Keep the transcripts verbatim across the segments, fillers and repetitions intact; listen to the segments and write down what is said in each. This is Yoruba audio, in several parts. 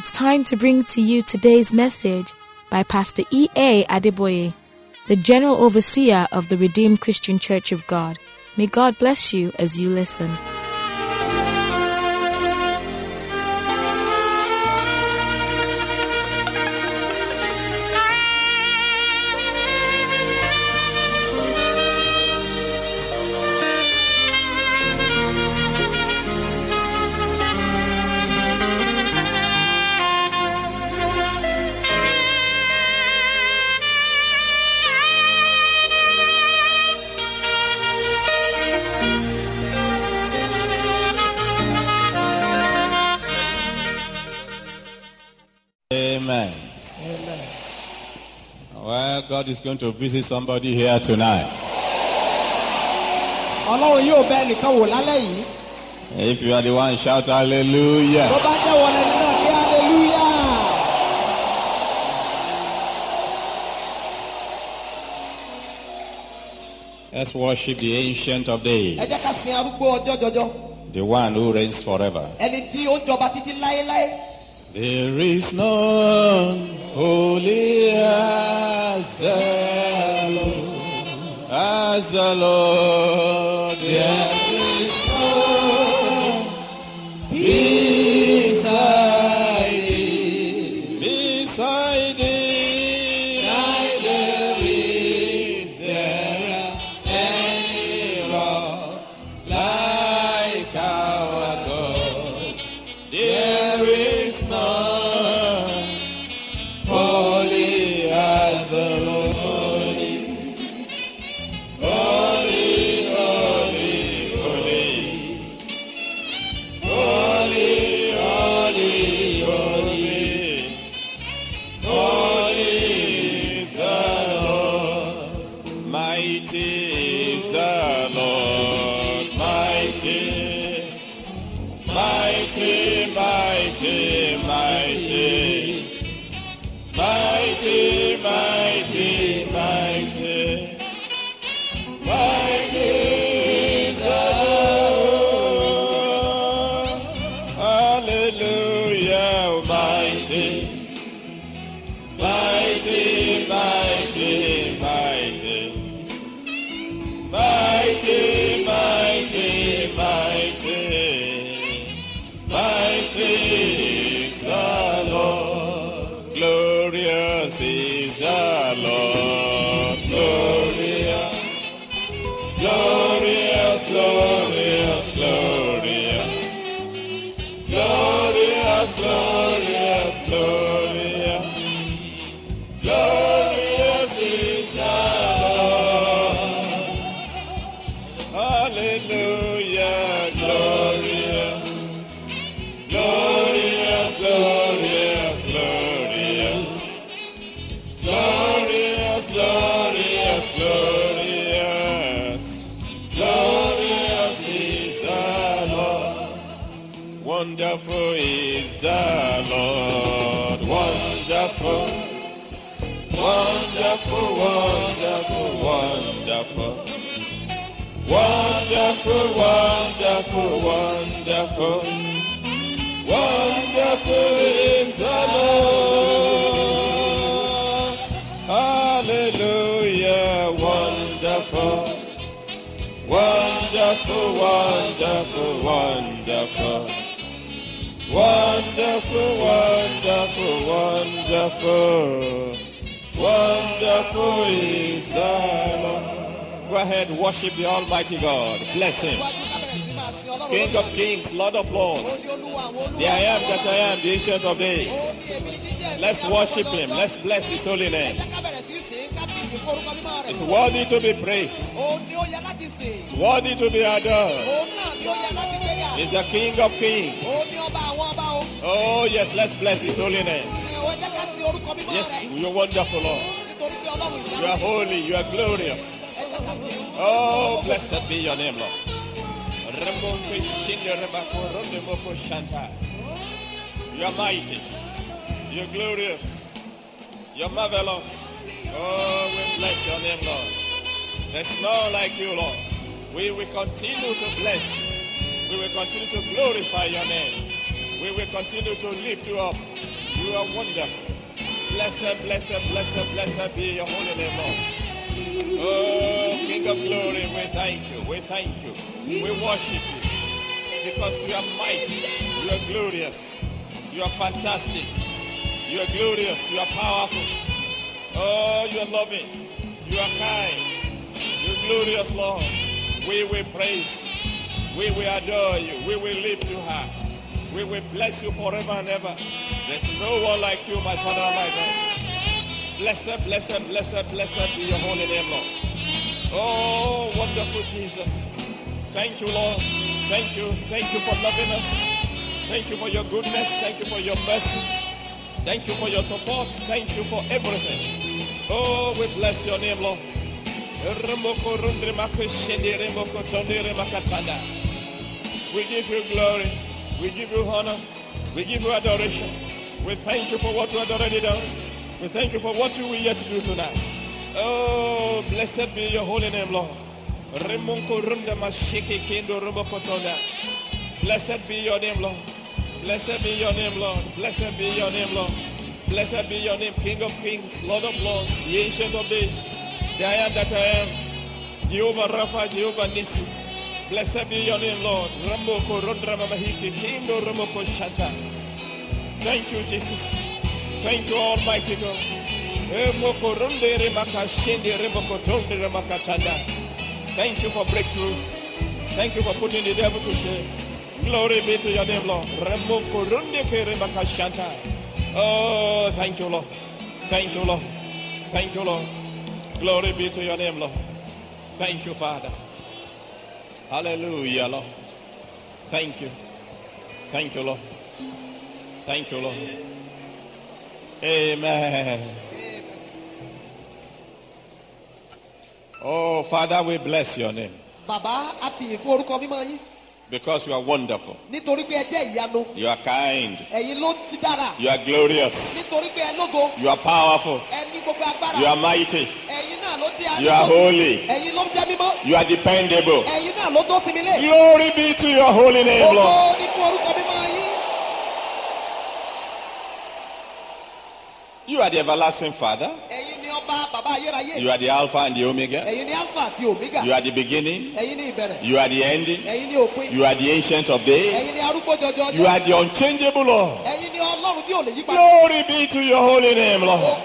it's time to bring to you today's message by Pastor E A Adeboye, the General Overseer of the Redeemed Christian Church of God. May God bless you as you listen. Amen. Amen. Well, God is going to visit somebody here tonight. If you are the one, shout hallelujah. Let's worship the Ancient of Days, the one who reigns forever. There is none holy as the Lord, as the Lord. There is none beside Thee, beside Thee. Neither is there any Lord like our God. There is none holy as the Lord. Holy, holy, holy, holy, holy, holy, holy is the Lord. Mighty is the Lord, mighty. Mighty, mighty, mighty, mighty, mighty, mighty, mighty is the Lord. Hallelujah, mighty, mighty, mighty, mighty, mighty, mighty, mighty. Mighty is the Lord, glorious is the Lord, glorious, glorious, glorious, glorious, glorious, glorious, glorious, glorious is the Lord. Hallelujah, glorious. Glorious, glorious, glorious, glorious, glorious, glorious, glorious is the Lord. Wonderful is the Lord, wonderful, wonderful, wonderful, wonderful, wonderful, wonderful, wonderful. Wonderful is the Lord. Hallelujah. Wonderful. Wonderful, wonderful, wonderful. Wonderful, wonderful, wonderful. Wonderful is the Lord. Go ahead, worship the Almighty God. Bless Him. King of kings, Lord of lords, the I am that I am, the Ancient of Days. Let's worship Him. Let's bless His holy name. It's worthy to be praised. It's worthy to be adored. He's the King of kings. Oh yes, let's bless His holy name. Yes, you're wonderful, Lord. You are holy, you are glorious. Oh, blessed be your name, Lord. You are mighty. You're glorious. You're marvelous. Oh, we bless your name, Lord. There's none like you, Lord. We will continue to bless you. We will continue to glorify your name. We will continue to lift you up. You are wonderful. Blessed, blessed, blessed, blessed be your holy name, Lord. Oh, King of glory, we thank you. We thank you. We worship you. Because you are mighty. You are glorious. You are fantastic. You are glorious. You are powerful. Oh, you are loving. You are kind. You are glorious, Lord. We will praise. We will adore you. We will lift you high. We will bless you forever and ever. There's no one like you, my Father and my God. Blessed, blessed, blessed, blessed be your holy name, Lord. Oh, wonderful Jesus. Thank you, Lord. Thank you. Thank you for loving us. Thank you for your goodness. Thank you for your mercy. Thank you for your support. Thank you for everything. Oh, we bless your name, Lord. We give you glory. We give you honor. We give you adoration. We thank you for what you have already done. We thank you for what you will yet do tonight. Oh, blessed be your holy name, Lord. Blessed be your name, Lord. Blessed be your name, Lord. Blessed be your name, Lord. Blessed be your name, King of kings, Lord of lords, the ancient of days, the I am that I am, Jehovah Rapha, Jehovah Nissi. Blessed be your name, Lord. Ramoko Rondrama Mahiki, Kindo Ramoko Shata. Thank you, Jesus. Thank you, Almighty God. Emoko Runde Remaka Shende Remoko Tonde Remaka Tanda. Thank you for breakthroughs. Thank you for putting the devil to shame. Glory be to your name, Lord. Ramoko Runde Remaka Shanta. Oh, thank you, Lord. Thank you, Lord. Thank you, Lord. Glory be to your name, Lord. Thank you, Father. Hallelujah, Lord. Thank you. Thank you, Lord. Thank you, Lord. Amen. Oh, Father, we bless your name. Because you are wonderful. You are kind. You are glorious. You are powerful. You are mighty. You are holy. You are dependable. Glory be to your holy name, Lord. You are the everlasting Father. You are the Alpha and the Omega. You are the beginning. You are the ending. You are the ancient of days. You are the unchangeable Lord. Glory be to your holy name, Lord.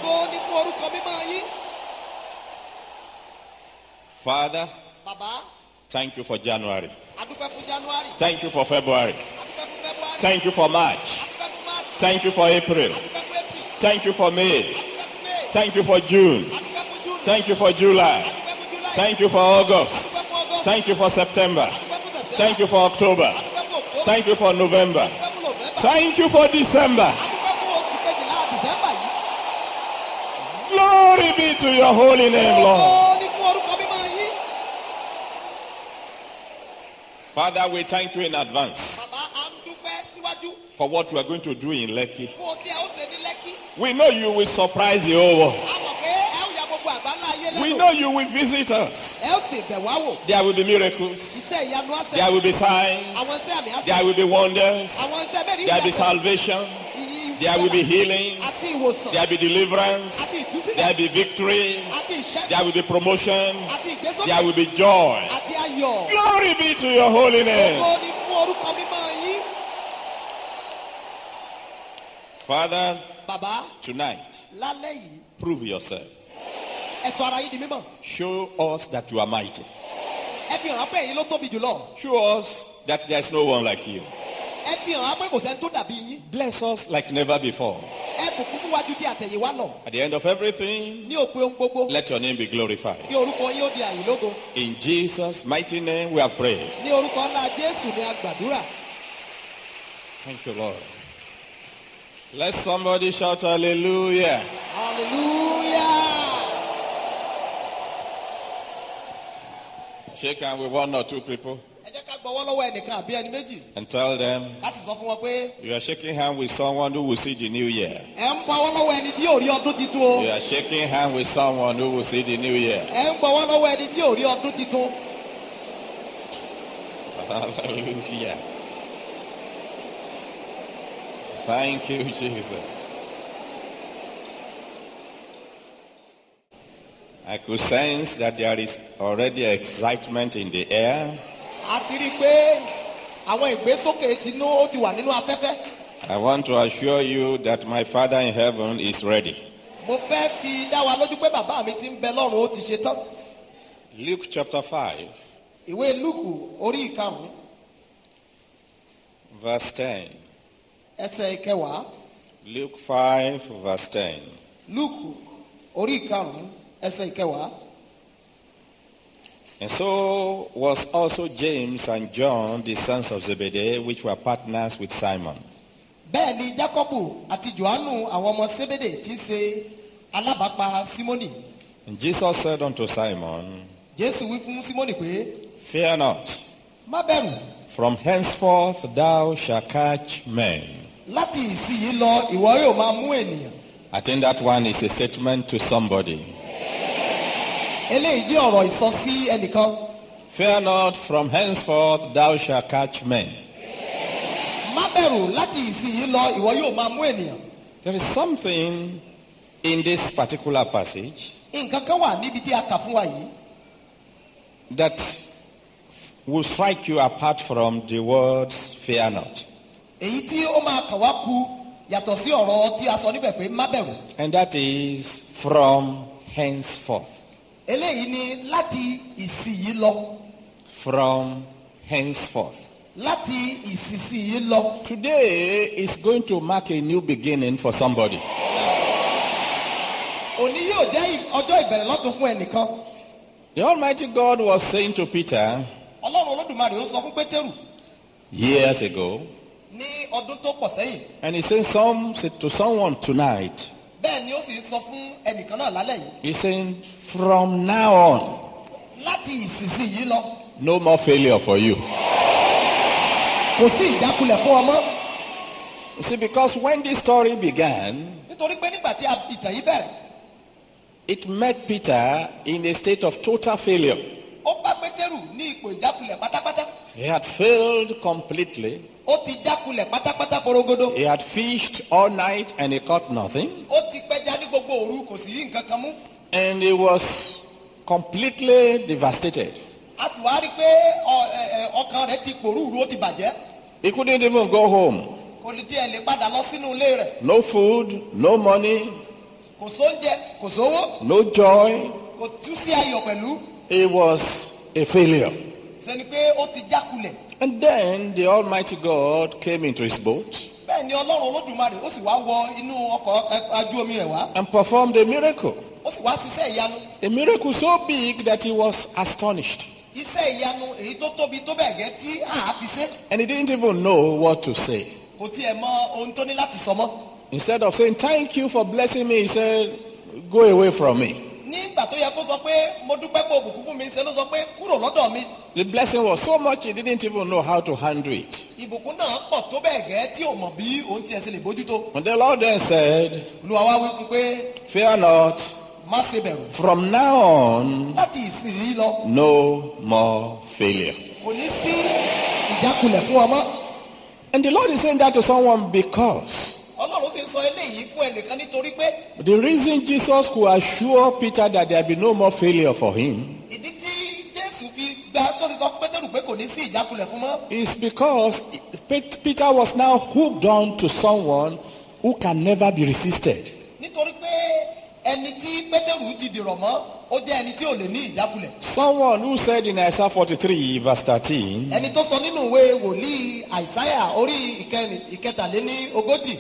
Father, thank you for January. Thank you for February. Thank you for March. Thank you for April. Thank you for May. Thank you for June. Thank you for July. Thank you for August. Thank you for September. Thank you for October. Thank you for November. Thank you for December. Glory be to your holy name, Lord. Father, we thank you in advance for what we are going to do in Lekki. We know you will surprise the whole world. We know you will visit us. There will be miracles. There will be signs. There will be wonders. There will be salvation. There will be healing. There will be deliverance. There will be victory. There will be promotion. There will be joy. Glory be to your holy name. Father, tonight, prove yourself. Show us that you are mighty. Show us that there is no one like you. Bless us like never before. At the end of everything, let your name be glorified. In Jesus' mighty name we have prayed. Thank you, Lord. Let somebody shout hallelujah. Hallelujah. Shake hands with one or two people and tell them you are shaking hands with someone who will see the new year. You are shaking hands with someone who will see the new year. Hallelujah. Thank you, Jesus. I could sense that there is already excitement in the air. A ti rí i pé àwọn ìgbésókè tinú ó ti wà nínú afẹ́fẹ́. I want to assure you that my Father in heaven is ready. Mo fẹ́ fi dá wa lójú pé bàbá mi ti ń bẹ lọ́run ó ti ṣe tán. Luke chapter five, Ìwé Lúùkù orí ìkarùn-ún verse ten. ẹsẹ̀ ìkẹwàá. Luke five, verse ten. Lúùkù orí ìkarùn-ún ẹsẹ̀ ìkẹwàá. And so was also James and John, the sons of Zebedee, which were partners with Simon. Bẹ́ẹ̀ ni Jákọ́bù àti Jòhánù àwọn ọmọ Sébédè tí í ṣe alábàápa Símónì. And Jesus said unto Simon, Jésù wí fún Símónì pé, Fear not, má bẹ̀rù, from henceforth thou shalt catch men. láti ìsinyìí lọ ìwọ yóò máa mú ènìyàn. I think that one is a statement to somebody. Eléyìí jẹ́ ọ̀rọ̀ ìsọsí ẹnìkan. Fear not, from henceforth thou shalt catch men. Má bẹ̀rù, láti ìsinyìí lọ ìwọ yóò máa mú ènìyàn. There is something in this particular passage Nǹkan kan wà níbi tí a kà fún wa yìí. that will strike you apart from the words fear not. Èyí tí ó máa kà wá kù yàtọ̀ sí ọ̀rọ̀ tí a sọ níbẹ̀ pé má bẹ̀rù. And that is from henceforth. Eléyìí ni láti ìsinyìí lọ. From henceforth. Láti ìsinsìnyí lọ. Today is going to mark a new beginning for somebody. Òní yóò jẹ́ ọjọ́ ìbẹ̀rẹ̀ lọ́tun fún ẹnìkan. The Almighty God was saying to Peter Ọlọ́run Olódùmarè ó sọ fún Pétérù years ago, ní ọdún tó pọ̀ sẹ́yìn. and he's saying some, to someone tonight, Bẹ́ẹ̀ ni ó sì sọ fún ẹnìkan náà lálẹ́ yìí. he's saying from now on, Láti ìsinsìnyí lọ. no more failure for you. Kò sí ìjákulẹ̀ fún ọmọ. You see, because when this story began, Nítorí pé nígbà tí ìtàn yìí bẹ̀rẹ̀, it met Peter in a state of total failure. ó bá Pétérù ní ipò ìjákulẹ̀ pátápátá. He had failed completely. Ó ti jákulẹ̀ pátápátá porogodo. He had fished all night and he caught nothing. Ó ti pẹja ní gbogbo òru kò sí nǹkan kan mú. And he was completely devastated. A sì wá rí i pé ọ- ẹ- ẹ, ọkàn rẹ̀ ti pòrúurú, ó ti bàjẹ́. He couldn't even go home. Kò ní díẹ̀ lè padà lọ sínú ilé rẹ̀. No food, no money, Kò sóúnjẹ, kò sówó, no joy. kò tún sí ayọ̀ pẹ̀lú. He was a failure. Sẹ́ni pé ó ti jákulẹ̀. And then the Almighty God came into his boat Bẹ́ẹ̀ ni Ọlọ́run Olódùmarè ó sì wá wọ inú ọkọ̀ ẹ- ajú omi rẹ̀ wá. and performed a miracle. Ó sì wá ṣiṣẹ́ ìyanu. A miracle so big that he was astonished. Iṣẹ́ ìyanu èyí tó tóbi tó bẹ́ẹ̀ gẹ́ tí a fi ṣe. And he didn't even know what to say. Kò tiẹ̀ mọ ohun tó ní láti sọ mọ́. Instead of saying, thank you for blessing me, he said, go away from me. Nígbà tó yẹ kó sọ pé mo dúpẹ́ pé òbùkún fún mi, ṣe ló sọ pé kúrò lọ́dọ̀ mi. The blessing was so much he didn't even know how to handle it. Ìbùkún náà pọ̀ tó bẹ́ẹ̀ gẹ́ tí ò mọ̀ bí òun tiẹ̀ ṣe lè bójútó. And the Lord then said, Olúwa wá wí fún pé fear not, má ṣe bẹ̀rù. from now on, Láti ìsinyìí lọ, no more failure. kò ní sí ìjákulẹ̀ fún ọmọ. And the Lord is saying that to someone because Ọlọ́run sì ń sọ eléyìí fún ẹnìkan nítorí pé the reason Jesus could assure Peter that there be no more failure for him ìdí tí Jésù fi gba tó ti sọ fún Pétérù pé kò ní sí ìjákulẹ̀ fún mọ́. is because Pe- Peter was now hooked on to someone who can never be resisted. Nítorí pé ẹni tí Pétérù ti dìrọ̀ mọ́, ó jẹ́ ẹni tí ò lè ní ìjákulẹ̀. Someone who said in Isaiah forty-three verse thirteen, Ẹni tó sọ nínú ìwé wòlíì Àìsáyà orí ìkẹrin ìkẹtàléní ogójì.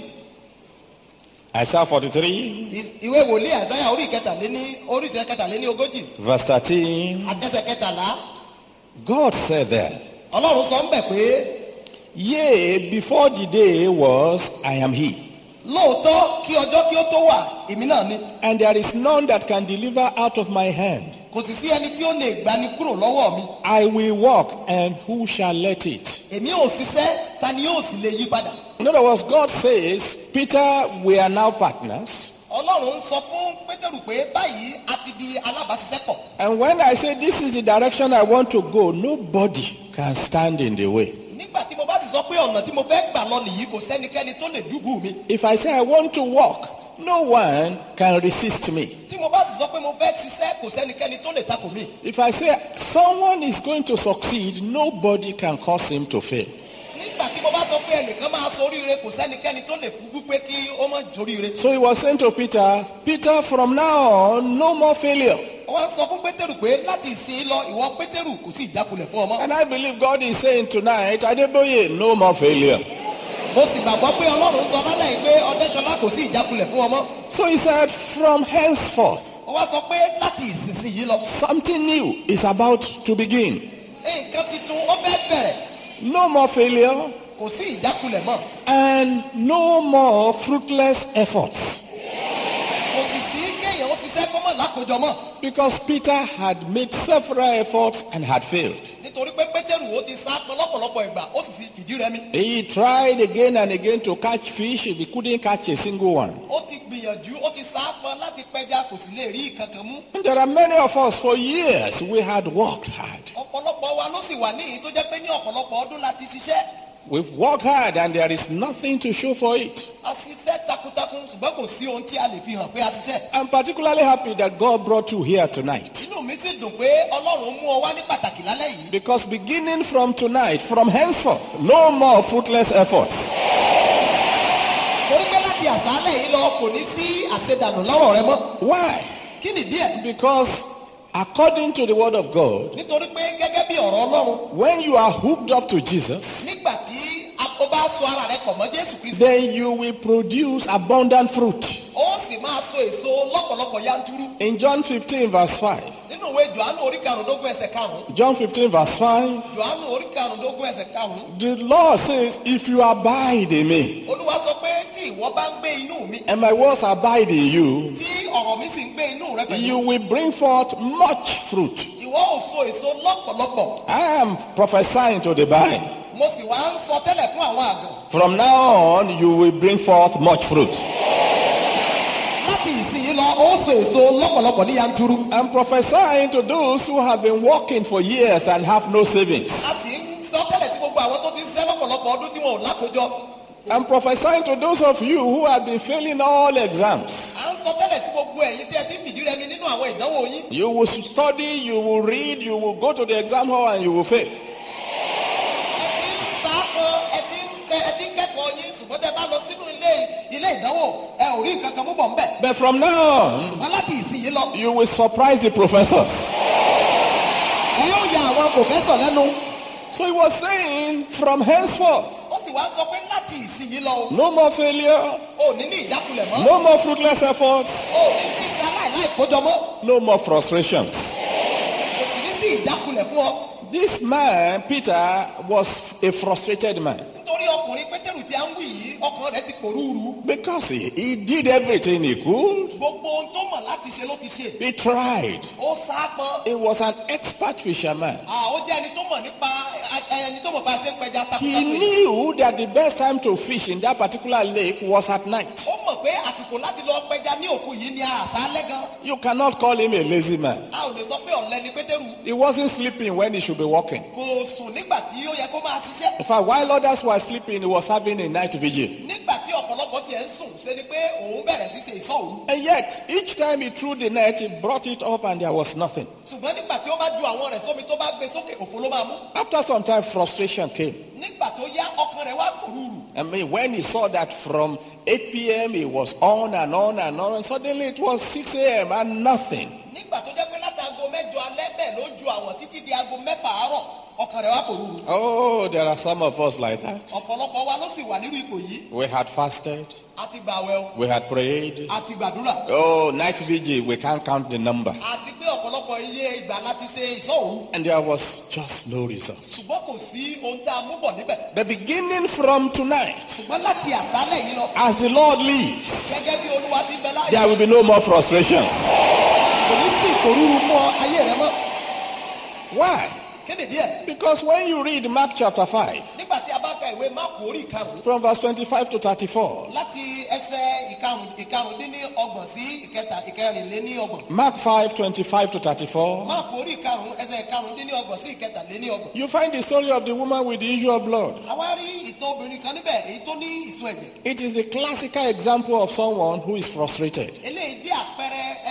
Isaiah forty-three Ìs- Ìwé wòlíì Àìsáyà orí ìkẹtàléní orí ìkẹtàléní ogójì. verse thirteen, Àtẹsẹ̀ kẹtàlá. God said there, Ọlọ́run sọ ń bẹ̀ pé yea, before the day was, I am he. lóòótọ́ kí ọjọ́ kí ó tó wà, èmi náà ni. And there is none that can deliver out of my hand. Kò sì sí ẹni tí ó lè gbani kúrò lọ́wọ́ mi. I will walk, and who shall let it? Èmi ò ṣiṣẹ́, ta ni yóò sì lè yí padà? In other words, God says, Peter, we are now partners. Ọlọ́run ń sọ fún Pétérù pé báyìí a ti di alábàáṣiṣẹ́pọ̀. And when I say this is the direction I want to go, nobody can stand in the way. Nígbà tí mo bá sì sọ pé ọ̀nà tí mo fẹ́ gbà lọ nìyí, kò sẹ́nikẹ́ni tó lè dúbù mi. If I say I want to walk, no one can resist me. Tí mo bá sì sọ pé mo fẹ́ ṣiṣẹ́ kò sẹ́nikẹ́ni tó lè takò mí. If I say someone is going to succeed, nobody can cause him to fail. Nígbà tí mo bá sọ pé ẹnìkan máa ṣoríire kò sẹ́nikẹ́ni tó lè fún pé kí ó má joríire. So he was saying to Peter, Peter, from now on, no more failure. Wọ́n sọ fún Pétérù pé láti ìsìn lọ ìwọ Pétérù kò sí ìjákulẹ̀ fún ọmọ. And I believe God is saying tonight, Adeboye, no more failure. Mo sì gbàgbọ́ pé Ọlọ́run sọ lálẹ́ yìí pé Ọdẹ́ṣọlá kò sí ìjákulẹ̀ fún ọmọ. So he said, from henceforth, Wọ́n sọ pé láti ìsinsìnyí lọ. something new is about to begin. Nǹkan titun ó fẹ́ bẹ̀rẹ̀. No more failure Kò sí ìjákulẹ̀ mọ́. and no more fruitless efforts. Kò sì sí kéèyàn ó ṣiṣẹ́ kó mọ̀ lákòjọ mọ́. Because Peter had made several efforts and had failed. Nítorí pé Pétérù ó ti sá pọn lọ́pọ̀lọpọ̀ ìgbà ó sì ti fìdí rẹmi. He tried again and again to catch fish. He couldn't catch a single one. Ó ti gbìyànjú ó ti sá pọn láti pẹja kò sì lè rí ìkankan mú. And there are many of us for years we had worked hard. Ọ̀pọ̀lọpọ̀ wa ló sì wà níyì tó jẹ́ pé ní ọ̀pọ̀lọpọ̀ ọdún láti ṣiṣẹ́. We've worked hard and there is nothing to show for it. A ṣiṣẹ́ takuntakun ṣùgbọ́n kò sí ohun tí a lè fi hàn pé a ṣiṣẹ́. I'm particularly happy that God brought you here tonight. Inú mi sì dùn pé Ọlọ́run mú ọ wá ní pàtàkì lálẹ́ yìí. Because beginning from tonight, from henceforth, no more fruitless efforts. Torí pé láti àṣálẹ̀ yìí lọ kò ní sí àṣedànù lọ́rọ̀ rẹ mọ́. Why? Kí ni díẹ̀? Because according to the word of God, Nítorí pé gẹ́gẹ́ bí ọ̀rọ̀ Ọlọ́run, when you are hooked up to Jesus, nígbà tí o bá so ara rẹ pọ̀ mọ́ Jésù Kristi, then you will produce abundant fruit. ó sì máa so èso lọ́pọ̀lọpọ̀ yanturu. In John fifteen verse five, Nínú ìwé Jòhánù orí karùndógún ẹsẹ̀ karùn-ún. John fifteen verse five, Jòhánù orí karùndógún ẹsẹ̀ karùn-ún. the Lord says, if you abide in me, Olúwa sọ pé tí ìwọ bá ń gbé inú mi, and my words abide in you, tí ọ̀rọ̀ mi sì ń gbé inú rẹ you pẹ̀lú, will bring forth much fruit. ìwọ ò so èso lọ́pọ̀lọpọ̀. I am prophesying to the barren. Mo sì wá ń sọ tẹ́lẹ̀ fún àwọn àgàn. From now on, you will bring forth much fruit. Láti ìsinyìí lọ, ó so èso lọ́pọ̀lọpọ̀ ní yanturu. I'm prophesying to those who have been working for years and have no savings. A sì ń sọ tẹ́lẹ̀ tí gbogbo àwọn tó ti ń ṣiṣẹ́ lọ́pọ̀lọpọ̀ ọdún tí wọn ò lákòjọ. I'm prophesying to those of you who have been failing all exams. À ń sọ tẹ́lẹ̀ tí gbogbo ẹ̀yin tí ẹ ti ń fìdí rẹmi nínú àwọn ìdánwò yín. You will study, you will read, you will go to the exam hall and you will fail. Ẹ ti ń sáàpọ̀, ẹ ti ń kẹ ẹ ti ń kẹ́kọ̀ọ́ yín ṣùgbọ́n tẹ bá lọ sínú ilé ilé ìdánwò ẹ ò rí nǹkan kan mú bọ̀ ńbẹ̀. But from now on, Ṣùgbọ́n láti ìsinyìí lọ, you will surprise the professors. ẹ ó ya àwọn pòfẹ́sọ̀ lẹ́nu. So he was saying, from henceforth, Ó sì wá sọ pé láti ìsinyìí lọ o, no more failure, ò ní ní ìjákulẹ̀ mọ́. no more fruitless efforts, Ò ní ní sí aláìláì kójọ mọ́. no more frustrations. Kò sì ní sí ìjákulẹ̀ fún ọ. This man, Peter, was a frustrated man Nítorí ọkùnrin Pétérù tí a ń wí yìí, ọkàn rẹ̀ ti pòrúurú. because he, he did everything he could. Gbogbo ohun tó mọ̀ láti ṣe ló ti ṣe. He tried. Ó sáápọn. He was an expert fisherman. À, ó jẹ́ ẹni tó mọ̀ nípa ẹni tó mọ̀ bá a ṣe ń pẹja He takuntakun. knew that the best time to fish in that particular lake was at night. Ó mọ̀ pé àsìkò láti lọ pẹja ní òkú yìí ni àṣálẹ́ gan. You cannot call him a lazy man. A ò lè sọ pé ọ̀lẹ ni Pétérù. He wasn't sleeping when he should be working. Kò sùn nígbà tí ó yẹ kó máa ṣiṣẹ́. In fact, while others were sleeping, he was having a night vigil. Nígbà tí ọ̀pọ̀lọpọ̀ tiẹ̀ ń sùn, ṣe ni pé òun bẹ̀rẹ̀ sí ṣe ìṣọ́ òru. And yet, each time he threw the net, he brought it up and there was nothing. Ṣùgbọ́n nígbà tí ó bá ju àwọn rẹ̀ sómi tó bá gbé sókè, òfo ló máa mú. After some time, frustration came. Nígbà tó yá, ọkàn rẹ̀ wá pòrúurú. I mean, when he saw that from eight p.m. he was on and on and on, and suddenly it was six a.m. and nothing. Nígbà tó jẹ́ pé láti aago mẹ́jọ alẹ́ bẹ́ẹ̀ ló ju àwọn títí di aago mẹ́fà àárọ̀, ọkàn rẹ̀ wá pòrúurú. Oh, there are some of us like that. Ọ̀pọ̀lọpọ̀ wa ló sì wà nínú ipò yìí. We had fasted, A ti gbààwẹ̀ o, we had prayed. a ti gbàdúrà. Oh, night vigil, we can't count the number. Àti pé ọ̀pọ̀lọpọ̀ iye ìgbà láti ṣe ìṣọ́ òru. And there was just no result. Ṣùgbọ́n kò sí ohun tá a mú bọ̀ níbẹ̀. But beginning from tonight, Ṣùgbọ́n láti àṣálẹ̀ yìí lọ, as the Lord lives, gẹ́gẹ́ bí Olúwa ti bẹ láàyè, there will be no more frustrations. kò ní sí ìkòrúurú fún ọ ayé rẹ mọ́. Why? Kéde díẹ̀. Because when you read Mark chapter five, Nígbà tí a bá ka ìwé Máàkù orí ìkarùn-ún, from verse twenty-five to thirty-four, láti ẹsẹ̀ ìkarùn- ìkarùndínlọ́gbọ̀n sí ìkẹta ìkẹrìnléníọgbọ̀n. Mark five, twenty-five to thirty-four, Máàkù orí ìkarùn-ún ẹsẹ̀ ìkarùndínlọ́gbọ̀n sí ìkẹtàléníọgbọ̀n. you find the story of the woman with the issue of blood. Àwa rí ìtàn obìnrin kan níbẹ̀ èyí tó ní ìsun ẹ̀jẹ̀. It is a classical example of someone who is frustrated. Eléyìí jẹ́ àpẹẹrẹ ẹni tí ó ti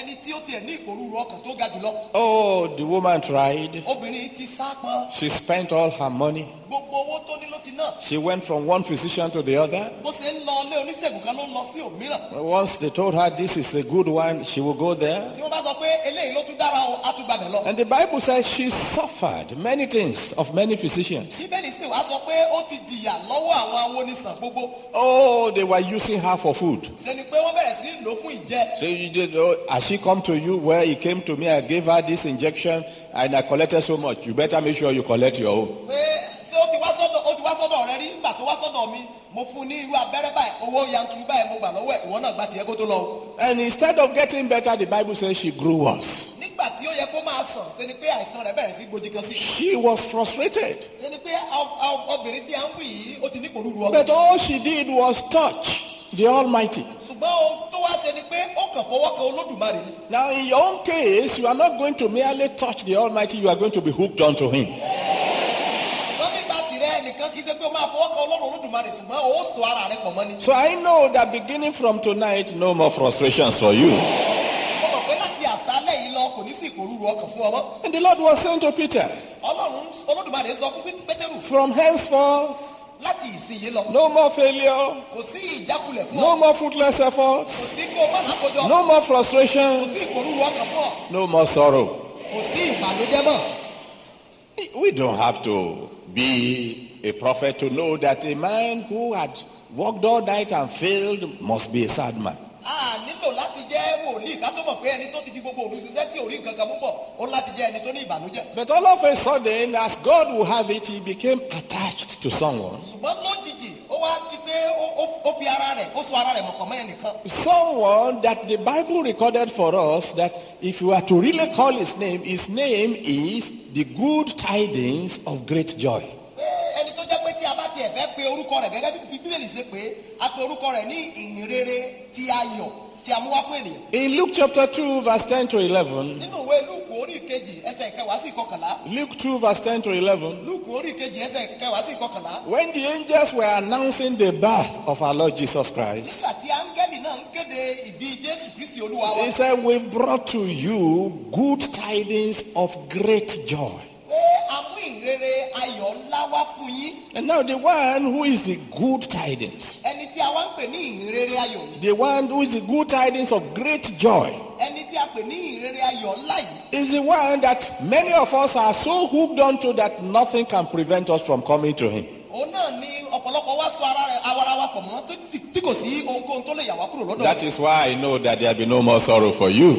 tiẹ̀ ní ìpòrúurú ọkàn tó ga jùlọ. Oh, the woman tried. Obìnrin ti sá pọn. She spent all her money. Gbogbo owó tó ní ló ti ná. She went from one physician to the other. Bó ṣe ń lọ ilé oníṣègùn kan ló ń lọ sí òmíràn. Once they told her this is a good one, she will go there. Tí wọ́n bá sọ pé eléyìí ló tún dára o, á tún gbàgbẹ́ lọ. And the Bible says she suffered many things of many physicians. Bíbélì sì wá sọ pé ó ti jìyà lọ́wọ́ àwọn awonisàn gbogbo. Oh, they were using her for food. Ṣe ni pé wọ́n bẹ̀rẹ̀ sí lò fún ìjẹ. So you did, oh, has she come to you? Well, he came to me, I gave her this injection and I collected so much. You better make sure you collect your own. Pé ṣé ó ti wá sọ́dọ̀ ó ti wá sọ́dọ̀ rẹ rí nígbà tó wá sọ́dọ̀ mi mo fún ní irú abẹ́rẹ́ báyìí owó yankun báyìí mo gbà lọ́wọ́ ẹ̀ ìwọ náà gba tiẹ̀ kó tó lọ. And instead of getting better, the Bible says she grew worse. Nígbà tí ó yẹ kó máa sàn ṣe ni pé àìsàn rẹ̀ bẹ̀rẹ̀ sí gbòjì kan sí. She was frustrated. Ṣe ni pé obìnrin tí a ń wí yìí ó ti ní ìpòrúurú ọkàn. But all she did was touch the Almighty. Ṣùgbọ́n ohun tó wá ṣe ni pé ó kàn fọwọ́ kan Olódùmarè ni. Now, in your own case, you are not going to merely touch the Almighty, you are going to be hooked onto Him. Ṣùgbọ́n nígbà tìrẹ nìkan kì í ṣe pé ó máa fọwọ́ kan Ọlọ́run Olódùmarè ṣùgbọ́n ó sọ ara rẹ̀ pọ̀ mọ́ ni. So I know that beginning from tonight, no more frustrations for you. Mo mọ̀ pé láti àṣálẹ̀ yìí lọ kò ní sí ìpòrúurú ọkàn fún ọmọ. And the Lord was saying to Peter, Ọlọ́run Olódùmarè sọ fún Pétérù. from henceforth, Láti ìsinyìí lọ. no more failure, Kò sí ìjákulẹ̀ fún ọ. no more fruitless efforts, Kò sí kó o má lákòjọ. no more Kò frustrations, sí ìpòrúurú ọkàn fún ọ. no more sorrow. Kò sí ìbànújẹ́ mọ́. We don't have to be a prophet to know that a man who had worked all night and failed must be a sad man. A nílò láti jẹ́ wòlíì ká tó mọ̀ pé ẹni tó ti fi gbogbo òru ṣiṣẹ́ tí ò rí nǹkan kan mú bọ̀ ó láti jẹ́ ẹni tó ní ìbànújẹ́. But all of a sudden, as God will have it, he became attached to someone. Ṣùgbọ́n lójijì ó wá di pé ó- ó- ó fi ara rẹ̀ ó so ara rẹ̀ mọ̀kàn mọ́ ẹnìkan. Someone that the Bible recorded for us that if you were to really call his name, his name is the good tidings of great joy. Pé ẹni tó jẹ́ pé tí a bá tiẹ̀ fẹ́ pe orúkọ rẹ̀ gẹ́gẹ́ bí Bíbélì ṣe pé a pe orúkọ rẹ̀ ní ìhìnrere tí a yọ̀ tí a mú wá fún ènìyàn. In Luke chapter two, verse ten to eleven, Nínú ìwé Lúùkù orí ìkejì ẹsẹ̀ ìkẹwàá sí ìkọkànlá. Luke two, verse ten to eleven, Lúùkù orí ìkejì ẹsẹ̀ ìkẹwàá sí ìkọkànlá. when the angels were announcing the birth of our Lord Jesus Christ, Nígbà tí áńgẹ́lì náà ń kéde ìbí Jésù Kristi Olúwa wa. he said, we've brought to you good tidings of great joy. Pé a mú ìrere ayọ̀ ńlá wá fún yín. And now the one who is the good tidings, Ẹni tí a wá ń pè ní ìrere ayọ̀ yìí. the one who is the good tidings of great joy, Ẹni tí a pè ní ìrere ayọ̀ ńlá yìí. is the one that many of us are so hooked onto that nothing can prevent us from coming to him. Òun náà ni ọ̀pọ̀lọpọ̀ wá sọ ara rẹ̀ awara wa pọ̀ mọ́ tó ti- tí kò sí ohunkóhun tó lè yà wá kúrò lọ́dọ̀ That rẹ̀. is why I know that there will be no more sorrow for you.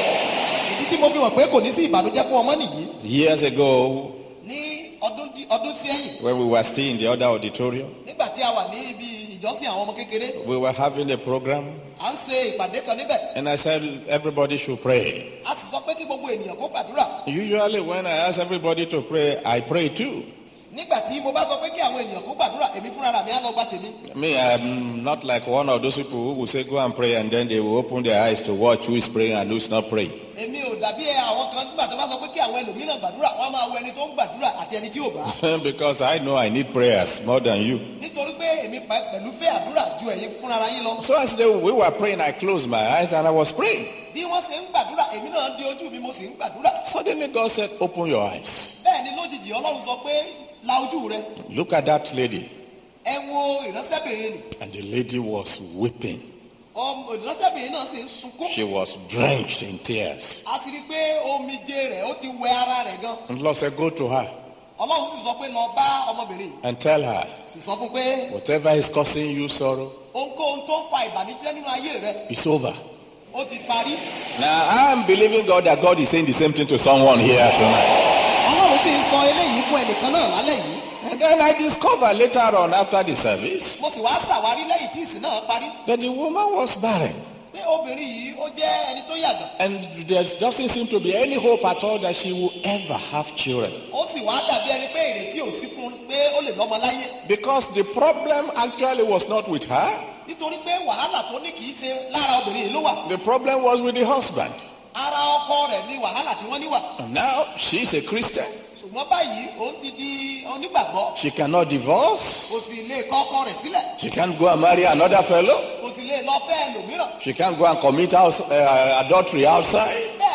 Ìdí tí mo fi mọ̀ pé kò ní sí ìbànújẹ́ fún ọmọ nìyí. Years ago, Ní ọdún dí- ọdún sẹ́yìn when we were still in the other auditorium, nígbà tí a wà ní ibi ìjọsìn àwọn ọmọ kékeré we were having a program, à ń ṣe ìpàdé kan níbẹ̀. and I said everybody should pray. A sì sọ pé kí gbogbo ènìyàn kó gbàdúrà. Usually, when I ask everybody to pray, I pray too. Nígbà tí mo bá sọ pé kí àwọn ènìyàn kó gbàdúrà èmi fúnra mi á lọ gba tèmi. Me, I'm not like one of those people who will say, go and pray, and then they will open their eyes to watch who is praying and who is not praying. Èmi ò dàbí ẹ àwọn kan nígbà tó bá sọ pé kí àwọn ẹlòmíràn gbàdúrà wọ́n á máa wo ẹni tó ń gbàdúrà àti ẹni tí ò bá. Because I know I need prayers more than you. Nítorí pé èmi pa- pẹ̀lú fẹ́ àdúrà ju ẹ̀yin fúnra yín lọ. So as they, we were praying, I closed my eyes and I was praying. Bí wọ́n ṣe ń gbàdúrà èmi náà di ojú mi mo sì ń gbàdúrà. Suddenly God said, open your eyes. Bẹ́ẹ̀ ni lójijì Ọlọ́run sọ pé la ojú rẹ. Look at that lady. Ẹ wo ìránṣẹ́bìnrin nì. And the lady was weeping. Ọmọ ìránṣẹ́bìnrin náà sì ń sunkún. She was drenched in tears. A sì rí i pé omijé rẹ̀ ó ti wẹ ara rẹ̀ gan. And Lord said, go to her Ọlọ́run sì sọ pé lọ bá ọmọbìnrin yìí. and tell her, Sì sọ fún pé whatever is causing you sorrow, ohunkóhun tó ń fa ìbànújẹ́ nínú ayé rẹ̀ it's over. ó ti parí. Now, I'm believing God that God is saying the same thing to someone here tonight. Ọlọ́run sì ń sọ eléyìí fún ẹnìkan náà lálẹ́ yìí. And then I discovered later on after the service Mo sì wá ṣàwárí lẹ́yìn tí ìsìn náà parí that the woman was barren. pé obìnrin yìí ó jẹ́ ẹni tó yàgàn. And there doesn't seem to be any hope at all that she will ever have children. Ó sì wá dàbí ẹni pé ìrètí ò sí fún un pé ó lè lọ́mọ láyé. Because the problem actually was not with her. Nítorí pé wàhálà tó ní kì í ṣe lára obìnrin yìí ló wà. The problem was with the husband. Ara ọkọ rẹ̀ ni wàhálà tí wọ́n ní wà. And now she's a Christian. Ṣùgbọ́n báyìí òun ti di onígbàgbọ́. She cannot divorce. Kò sì lè kọ ọkọ rẹ̀ sílẹ̀. She can't go and marry another fellow. Kò sì lè lọ fẹ́ ẹlòmíràn. She can't go and commit house, uh, adultery outside. Bẹ́ẹ̀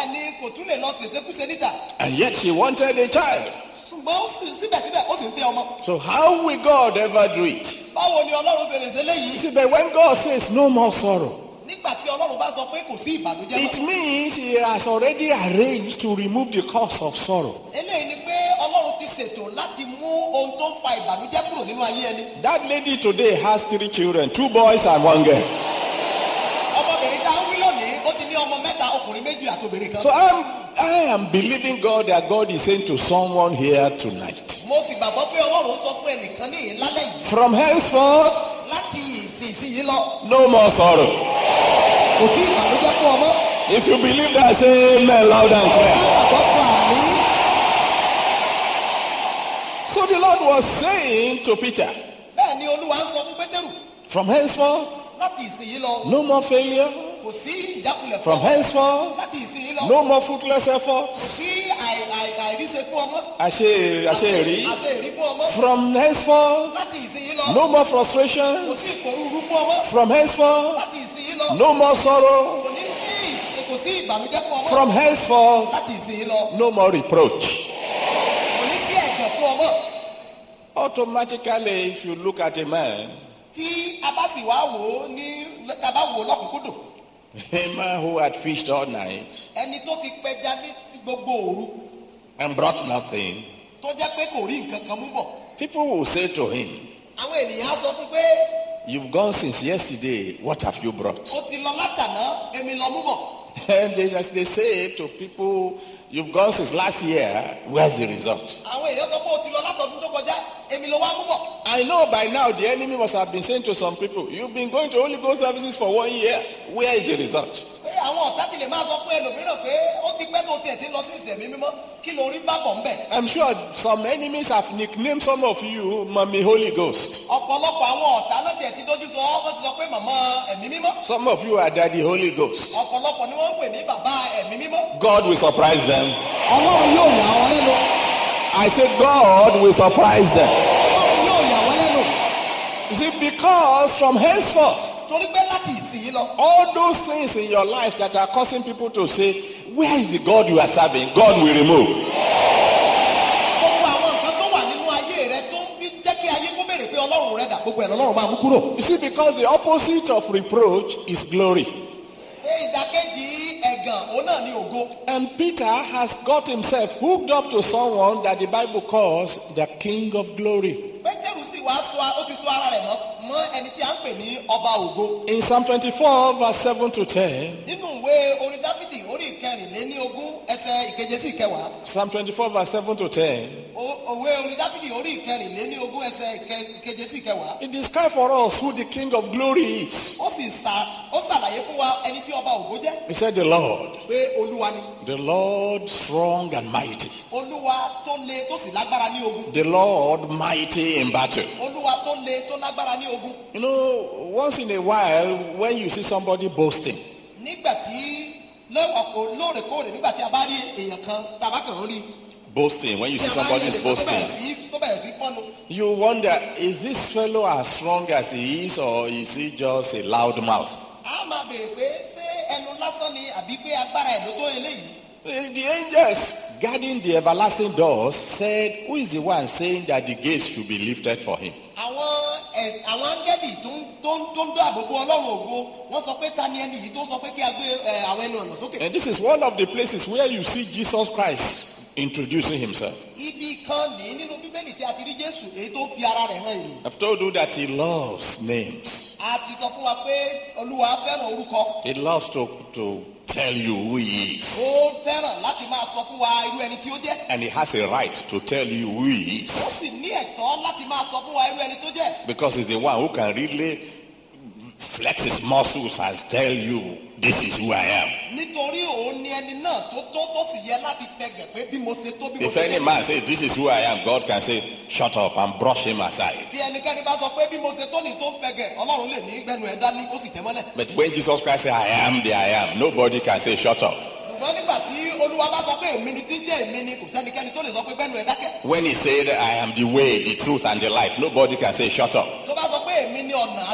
tún lè lọ ṣèṣekúṣe níta. And yet she wanted a child. ṣùgbọ́n ó sì síbẹ̀síbẹ̀ ó sì ń fẹ́ ọmọ. So how will God ever do it? báwo ni ọlọ́run ṣe lè ṣe léyìí? See, but when God says no more sorrow, nígbà tí ọlọ́run bá sọ pé kò sí ìbànújẹ́ it mọ́. means he has already arranged to remove the cause of sorrow. eléyìí ni pé ọlọ́run ti ṣètò láti mú ohun tó ń fa ìbànújẹ́ kúrò nínú ayé ẹni. That lady today has three children, two boys and one girl. ọmọbìnrin tá a ń wí lónìí ó ti ní ọmọ mẹ́ta ọkùnrin méjì àti obìnrin kan. So I'm, I am believing God that God is saying to someone here tonight, mo sì gbàgbọ́ pé ọlọ́run sọ fún ẹnìkan ní ìlálẹ́ yìí. from henceforth, láti ìsinsìnyí lọ no more sorrow. kò sí ìbànújẹ́ fún ọmọ. If you believe that, say amen loud and clear. àgbọ̀ fún àmì. So the Lord was saying to Peter, bẹ́ẹ̀ ni olúwa ń sọ fún pétérù. from henceforth, láti ìsinyìí lọ no more failure. kò sí ìjákulẹ̀ fún From ọmọ. henceforth, láti ìsinyìí lọ no more fruitless kò efforts. sí àì- àì- àìríṣe fún ọmọ. Àṣe àṣeyẹrí. àṣe èrí fún ọmọ. From henceforth, láti ìsinyìí lọ no more kò frustration. sí ìpòrúurú fún ọmọ. From henceforth, láti ìsinyìí lọ no more sorrow. kò ní sí ìs- kò sí ìbànújẹ́ fún ọmọ. From henceforth, láti ìsinyìí lọ no more reproach. kò ní sí ẹ̀jẹ̀ fún ọmọ. Automatically, if you look at a man, tí a bá sì wá wò ó ní tá a bá wò ó lọ́kùnkúndùn a man who had fished all night ẹni tó ti pẹja ní ti gbogbo òru and brought nothing, tó jẹ́ pé kò rí nǹkan kan mú bọ̀. people will say to him, àwọn ènìyàn á sọ fún pé you've gone since yesterday, what have you brought? ó ti lọ látàná èmi lọ mú bọ̀. And they, as they say to people, you've gone since last year, where's the result? àwọn èèyàn sọ pé ó ti lọ látọdún tó kọjá èmi lọ wá mú bọ̀. I know by now the enemy must have been saying to some people, you've been going to Holy Ghost services for one year, where is the result? pé àwọn ọ̀tá ti lè máa sọ pé ẹlòmíràn pé ó ti pẹ́ tó tiẹ̀ ti lọ sí ìsẹ̀mí mímọ́ kí ló rí bá bọ̀ ń bẹ̀. I'm sure some enemies have nicknamed some of you Mommy Holy Ghost. ọ̀pọ̀lọpọ̀ àwọn ọ̀tá náà tiẹ̀ ti dójú sọ wọ́n ti sọ pé màmá ẹ̀mí mímọ́. Some of you are Daddy Holy Ghost. ọ̀pọ̀lọpọ̀ ni wọ́n ń pè ní bàbá ẹ̀mí mímọ́. God will surprise them. ọlọ́run yóò yà wọ́n lẹ́nu. I said God will surprise them. ọlọ́run yóò yà wọ́n lẹ́nu. You see, because from henceforth, torí pé láti ìsinyìí lọ. all those things in your life that are causing people to say, where is the God you are serving? God will remove. gbogbo àwọn nǹkan tó wà nínú ayé rẹ tó ń fi jẹ́ kí ayé kó béèrè pé ọlọ́run rẹ dà gbogbo ẹ̀ lọ́lọ́run máa mú kúrò. You see, because the opposite of reproach is glory. pé ìdàkejì ẹ̀gàn òun náà ní ògo. And Peter has got himself hooked up to someone that the Bible calls the King of Glory. pétérù sì wá sọ ó ti sọ ara rẹ̀ mọ́ mọ́ ẹni tí a ń pè ní ọba ògo. In Psalm twenty-four, verse seven to ten, nínú ìwé orin dáfídì orí ìkẹrìnléní ogún ẹsẹ̀ ìkeje sí ìkẹwàá. Psalm twenty-four, verse seven to ten, O- òwe orin dáfídì orí ìkẹrìnléní ogún ẹsẹ̀ ìke- ìkeje sí ìkẹwàá. it describes for us who the King of Glory is. ó sì sà ó ṣàlàyé fún wa ẹni tí ọba ògo jẹ́. He said, the Lord, pé olúwa ni. the Lord strong and mighty, olúwa tó le tó sì lágbára ní ogun. the Lord mighty in battle. olúwa tó le tó lágbára ní ogun. You know, once in a while, when you see somebody boasting, nígbà tí lọ́wọ́ lóòrèkóòrè nígbà tí a bá rí èèyàn kan tàbá kàn ń rí. boasting, when you tí see a bá rí somebody is èèyàn kan tó bẹ̀rẹ̀ boasting, sí tó bẹ̀rẹ̀ sí fọ́nu. you wonder, is this fellow as strong as he is, or is he just a loud mouth? a máa béèrè pé ṣé ẹnu lásán ni àbí pé agbára ẹ̀ ló tó eléyìí. The the angels guarding the everlasting doors said, who is the one saying that the gates should be lifted for him? àwọn ẹ àwọn áńgẹ́lì tó ń tó ń tó ń dáàbò bo ọlọ́run ògo wọ́n sọ pé ta ni ẹni yìí tó sọ pé kí a gbé ẹ, àwọn ẹnu ọ̀nà sókè. And this is one of the places where you see Jesus Christ introducing himself. ibi kan ní nínú bíbélì tí a ti rí jésù èyí tó fi ara rẹ̀ hàn yìí. I've told you that he loves names. a ti sọ fún wa pé olúwa fẹ́ràn orúkọ. He loves to, to tell you who he is. ó fẹ́ràn láti máa sọ fún wa irú ẹni tí ó jẹ́. And he has a right to tell you who he is. ó sì ní ẹ̀tọ́ láti máa sọ fún wa irú ẹni tó jẹ́. Because he's the one who can really flex his muscles and tell you, this is who I am. nítorí òun ni ẹni náà tó tó tó sì yẹ láti fẹ̀gẹ̀ pé bí mo ṣe tó bí mo If ṣe any tó. man says, this is who I am, God can say, shut up and brush him aside. tí ẹnikẹ́ni bá sọ pé bí mo ṣe tó ní tó ń fẹ̀gẹ̀ ọlọ́run lè ní gbẹnu ẹ̀ dání ó sì tẹ́ mọ́lẹ̀. But when Jesus Christ said, I am the I am, nobody can say, shut up. ṣùgbọ́n nígbà tí olúwa bá sọ pé èmi ni tí jẹ́ èmi ni kò sẹ́nikẹ́ni tó lè sọ pé gbẹnu ẹ̀ dákẹ́. When he said, I am the way, the truth, and the life, nobody can say, shut up. tó bá sọ pé èmi ni ọ̀nà àti òtítọ́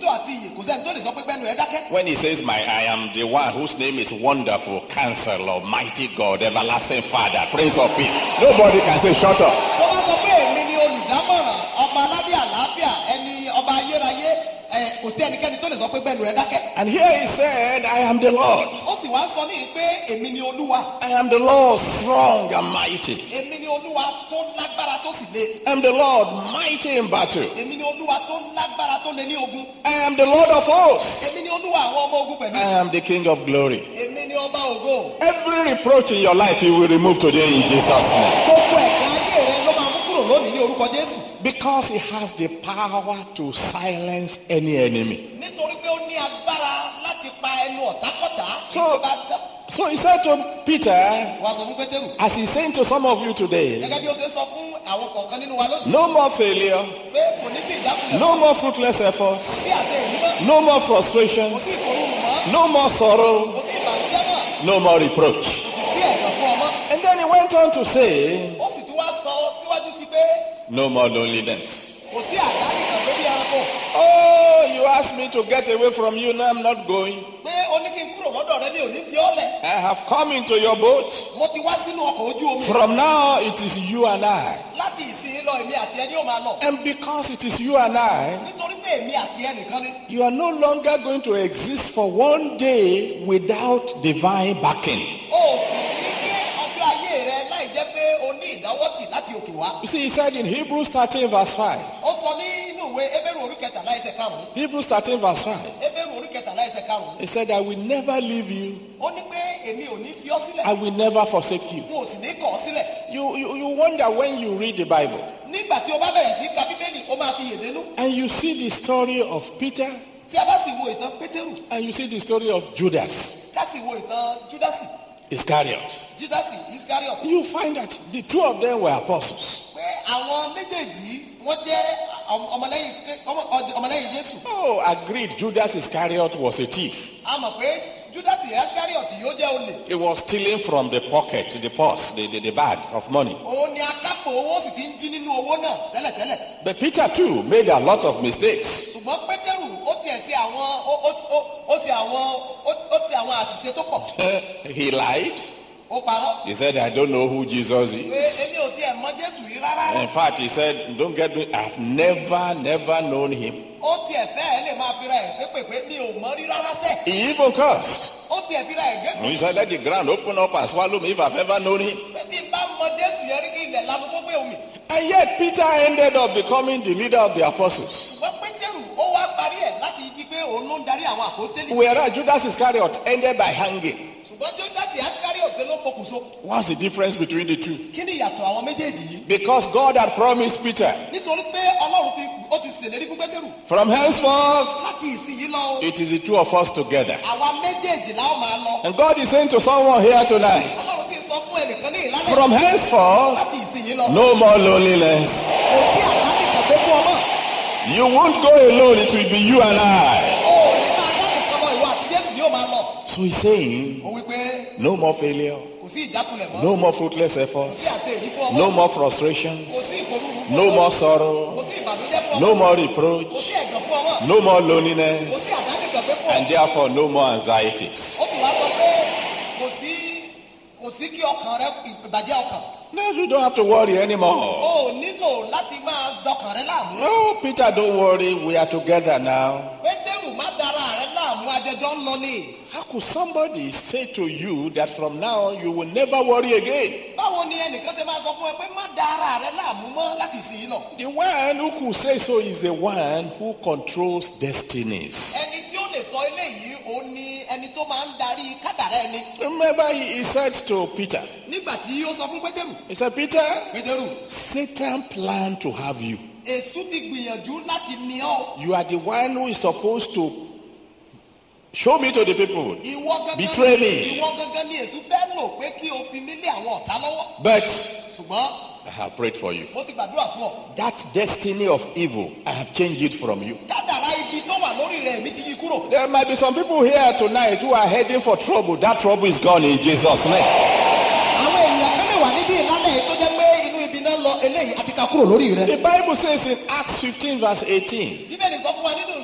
àti ìyè kò sẹ́ni tó lè sọ pé gbẹ́nu ẹ̀ dákẹ́. When he says, "My, I am the one whose name is Wonderful Counselor, Mighty God, Everlasting Father, Prince of Peace," nobody can say, "Shut up." tó bá sọ pé èmi ni olùdámọ̀ràn ọba aládé àlàáfíà ẹni ọba ayérayé ẹ kò sí ẹnikẹ́ni tó lè sọ pé gbẹ́nu ẹ̀ dákẹ́. And here he said, "I am the Lord. ó sì wá sọ níyì pé èmi ni olúwa. I am the Lord, strong and mighty. èmi ni olúwa tó lágbára tó sì le. I am the Lord, mighty in battle. èmi ni olúwa tó lágbára tó le ní ogun. I am the Lord of hosts. èmi ni olúwa àwọn ọmọ ogun pẹ̀lú. I am the King of glory." èmi ni ọba ògo. Every reproach in your life, he will remove today in Jesus' name. gbogbo ẹ̀ka ayé rẹ ló máa mú kúrò lónìí ní orúkọ jésù. Because he has the power to silence any enemy. nítorí pé ó ní agbára láti pa ẹnu ọ̀tákọ̀tá. So- So he said to Peter, wàá sọ fún pétérù. as he's saying to some of you today, gẹ́gẹ́ bí ó ṣe sọ fún àwọn kọ̀ọ̀kan nínú wa lónìí. no more failure, pé kò ní sí ìdákùnlẹ̀. no more fruitless efforts, sí àṣẹ ìdímọ̀. no more kò frustrations, sí ìfòrúurú mọ́. no more sorrow, kò sí ìbànújẹ́ mọ́. no more reproach. kò sì sí ẹ̀gàn fún ọmọ. And then he went on to say, ó sì tún wá sọ síwájú sí pé no more loneliness. kò sí àdáni kan lórí ẹranko. Oh, you asked me to get away from you, now I'm not going. pé ó ní kí n kúrò lọ́dọ̀ rẹ mi ò ní fi ọ́ lẹ̀. I have come into your boat. mo ti wá sínú ọkọ̀ ojú omi. From now, it is you and I. láti ìsìn lọ èmi àti ẹni ó máa lọ. And because it is you and I, nítorí pé èmi àti ẹnìkan ni. you are no longer going to exist for one day without divine backing. o sì ní gbé ọjọ́ ayé rẹ láì jẹ́ pé o ní ìdáwọ́tì láti òkè wá. You see, he said in Hebrews thirteen verse five. ó sọ ní inú ìwé Hébérù orí kẹtàlá ẹsẹ̀ karùn-ún. Hebrews thirteen verse five. Hébérù orí kẹtàlá ẹsẹ̀ karùn-ún. He said, I will never leave you. ó ní pé èmi ò ní fi ọ́ sílẹ̀. I will never forsake you. n ò sì ní kọ̀ ọ́ sílẹ̀. You, you, you wonder when you read the Bible nígbà tí o bá bẹ̀rẹ̀ sí ka bíbélì ó máa fi yèdénú. and you see the story of Peter tí a bá sì wo ìtàn pétérù and you see the story of Judas ká sì wo ìtàn júdásì Iscariot. júdásì iscariot You find that the two of them were apostles. pé àwọn méjèèjì wọ́n jẹ́ ọmọ- ọmọlẹ́yìn ọmọ- ọmọlẹ́yìn jésù. Oh, agreed, Judas Iscariot was a thief. a mọ̀ pé júdásì iscariot yóò jẹ́ olè. He was stealing from the pocket, the purse, the, the, the bag of money. òun ni akápò owó sì ti ń jí nínú owó náà tẹ́lẹ̀tẹ́lẹ̀. But Peter too made a lot of mistakes. ṣùgbọ́n pétérù ó tiẹ̀ ṣe àwọn ó- ó- ó- ó ṣe àwọn ó- ó ṣe àwọn àṣìṣe tó pọ̀. He lied. ó parọ́. He said, I don't know who Jesus pé is. èmi ò tiẹ̀ mọ jésù rí rárá. In fact, he said, don't get me, I've never, never known him. ó tiẹ̀ fẹ́ ẹ lè máa fira ẹ̀ ṣépè pé mi ò mọ rí rárá sẹ́. He even cursed. ó tiẹ̀ fira ẹ̀ gé. He said, let the ground open up and swallow me if I've ever known him. pé tí n bá mọ jésù yẹn rí kí ilẹ̀ lanu kó gbé omi. And yet Peter ended up becoming the leader of the apostles. ṣùgbọ́n pétérù ó wá parí ẹ̀ láti di pé òun ló ń darí àwọn àpòstélì. Whereas Judas Iscariot ended by hanging. ṣùgbọ́n júdásì iscariot ṣe ló pokùnso. What's the difference between the two? kí ni ìyàtọ̀ àwọn méjèèjì yìí. Because God had promised Peter, nítorí pé ọlọ́run ti ó ti ṣèlérí fún pétérù. from henceforth, láti ìsinyìí lọ it is the two of us together. àwa méjèèjì la ó máa lọ. And God is saying to someone here tonight, ọlọ́run sì sọ fún ẹnìkan ní ìlànà. from henceforth, láti ìsinyìí lọ. no more loneliness. kò sí àdáni kan tó fún ọmọ. You won't go alone, it will be you and I. ó ní máa dá nìkan lọ ìwọ àti jésù ni ó máa lọ. So he's saying, ó wí pé no more failure, kò sí ìjákulẹ̀ mọ́. no more fruitless kò efforts, sí àṣẹ ìdí fún ọmọ. no more frustrations, kò sí ìpòrúurú fún no ọmọ. more kò sorrow, sí ìbànújẹ́ fún ọmọ. no more kò reproach, sí ẹ̀gàn fún ọmọ. no more kò loneliness, sí àdáni kan pé fún and ọmọ. therefore no more anxieties. ó sì wá sọ pé kò sí kò sí kí ọkàn rẹ ìbàjẹ́ ọkàn. No, you don't have to worry anymore. o ò nílò láti máa dọkàn rẹ láàmú. No, Peter, don't worry, we are together now. pétérù má dára rẹ láàmú ajẹjọ ń lọ ní. How could somebody say to you that from now you will never worry again? báwo ni ẹnìkan ṣe máa sọ fún ẹ pé má dára rẹ láàmú mọ́ láti ìsinyìí lọ. The one who could say so is the one who controls destinies. ẹni tí ó lè sọ eléyìí òun ni ẹni tó máa ń darí kádàrá ẹni. Remember, he, he said to Peter, nígbà tí ó sọ fún pétérù. he said, Peter, pétérù Satan planned to have you. èṣù ti gbìyànjú láti ní ọ. You are the one who is supposed to show me to the people. ìwọ gangan Betray me. ìwọ gangan ni èṣù fẹ́ lò pé kí o fi mí lé àwọn ọ̀tá lọ́wọ́. But ṣùgbọ́n I have prayed for you. mo ti gbàdúrà fún ọ. That destiny of evil, I have changed it from you. kádàrá ibi tó wà lórí rẹ̀ mi ti yí kúrò. There might be some people here tonight who are heading for trouble. That trouble is gone in Jesus' name. àwọn ènìyàn kan lè wà níbí ìlànà yìí tó jẹ́ pé inú ibi náà lọ eléyìí àti ká kúrò lórí rẹ̀. The Bible says in Acts fifteen verse eighteen, bíbélì sọ fún wa nínú ìṣe àwọn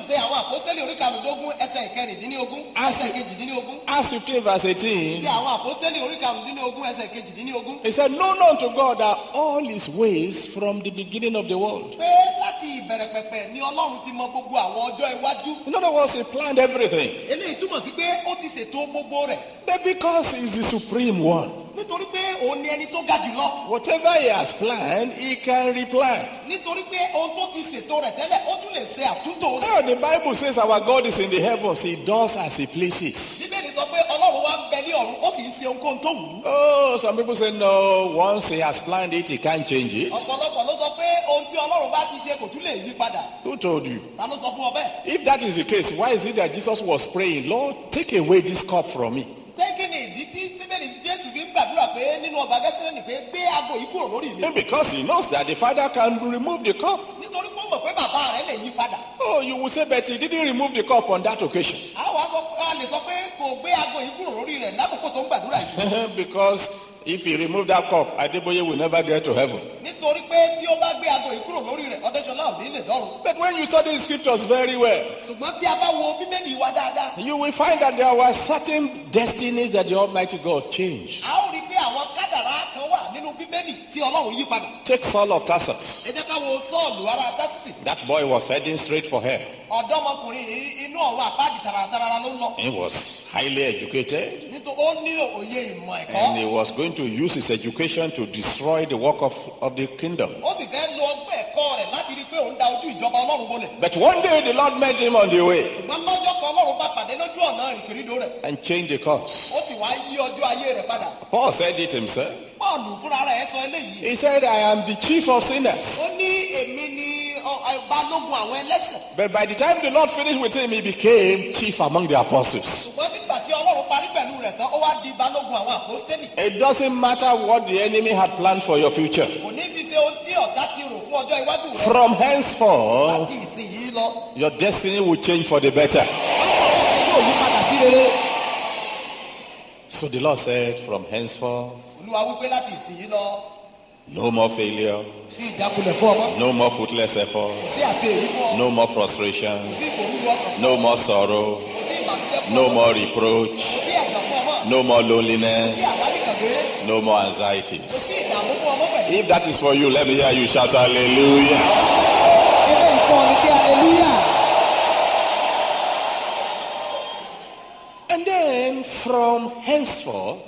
àpọ́stélì orí karùndínlógún ẹsẹ̀ ìkẹrìndínlógún ẹsẹ̀ kejìdínlógún. Acts fifteen verse eighteen. Sí àwọn àpọ́stélì orí karùndínlógún ẹsẹ̀ kejìdínlógún. He said, "Know unto God that all his ways from the beginning of the world." Pé láti ìbẹ̀rẹ̀ pẹ̀pẹ̀ ni Ọlọ́run ti mọ gbogbo àwọn ọjọ́ iwájú. In other words, he planned everything. Eléyìí túmọ̀ sí pé ó ti ṣètò gbogbo rẹ̀. But because he's the supreme one, Nítorí pé òun ni ẹni tó ga jùlọ. whatever he has planned, he can replan. Nítorí pé ohun tó ti ṣètò rẹ̀ tẹ́lẹ̀ ó tún lè ṣe àtúntò rẹ̀. Now the Bible says our God is in the heavens. He does as he pleases. Bíbélì sọ pé Ọlọ́run wá ń bẹ ní ọ̀run ó sì ń ṣe ohunkóhun tó wù ú. Oh, some people say no. Once he has planned it, he can't change it. Ọ̀pọ̀lọpọ̀ ló sọ pé ohun tí Ọlọ́run bá ti ṣe kò tún lè yí padà. Who told you? Ta ló sọ fún ọ bẹ́ẹ̀? If that is the case, why is it that Jesus was praying, Lord, take away this cup from me? Pé kí ni ìdí tí Bíbélì Jésù fi ń gbàdúrà pé nínú ọgbà Gẹ́símánì pé gbé aago yìí kúrò lórí mi? Because he knows that the Father can remove the cup. Nítorí pé ó mọ̀ pé bàbá rẹ̀ lè yí padà. Oh, you will say, but he didn't remove the cup on that occasion. Àwọn aṣọ a lè sọ pé kò gbé aago yìí kúrò lórí rẹ̀ lákòókò tó ń gbàdúrà yìí. Because if he removed that cup, Adeboye will never get to heaven. Nítorí pé tí ó bá gbé aago yìí kúrò lórí rẹ̀ Ọdẹ́ṣọlá ò ní lè dọ́run. But when you study the scriptures very well, Ṣùgbọ́n tí a bá wo Bíbélì wa dáadáa, you will find that there were certain destinies that the Almighty God changed. a ó rí i pé àwọn kádàrá kan wà nínú Bíbélì tí Ọlọ́run yí padà. Take Saul of Tarsus. Ẹ jẹ́ ká wo Sọ́ọ̀lù ará Tásìsì. That boy was heading straight for hell. Ọ̀dọ́mọkùnrin yìí inú ọ̀run àpáàdì tàràtàrà ló ń lọ. He was highly educated, Nítorí ó ní òye ìmọ̀ and he ẹ̀kọ́. was going to use his education to destroy the work of, of the kingdom. Ó sì fẹ́ lo ọgbọ́n ẹ̀kọ́ rẹ̀ láti rí i pé òun da ojú ìjọba Ọlọ́run bolẹ̀. But one day the Lord met him on the way Ṣùgbọ́n lọ́jọ́ kan Ọlọ́run bá pàdé lójú ọ̀nà ìkìrìdò rẹ̀. and changed the course. Ó sì wá yí ọjọ́ ayé rẹ̀ padà. Paul said it himself. Pọ́ọ̀lù fúnra rẹ̀ sọ eléyìí. He said, I am the chief of sinners. Ó ní èmi ni ọ- ọ- balógun àwọn ẹlẹ́ṣẹ̀. But by the time the Lord finished with him, he became chief among the apostles. Ṣùgbọ́n nígbà tí Ọlọ́run parí pẹ̀lú rẹ̀ tán, ó wá di balógun àwọn àpọ́stélì. It doesn't matter what the enemy had planned for your future. Kò ní fi ṣe ohun tí ọ̀tá ti rò fún ọjọ́ iwájú rẹ̀. From henceforth, Láti ìsìn yìí lọ. your destiny will change for the better. Yóò yí padà sí rere. So the Lord said, from henceforth, Olúwa wípé láti ìsìn yìí lọ. no more failure, Sí ìjákulẹ̀ fún ọmọ. no more fruitless effort, Kò sí àṣeyọrí fún ọ. no more Kò frustrations, sí ìfòrúru ọkàn. no more sorrow, Kò sí ìbànújẹ́ fún no ọmọ. more reproach, Kò sí ẹ̀gàn fún ọmọ. no more Kò loneliness, sí àgbáríkàgbé. no more Kò anxieties. sí ìdààmú fún ọmọ pẹ̀lú. If that is for you, let me hear you shout hallelujah. Ebe ìfọ̀ ni kí hallelujah. And then from henceforth,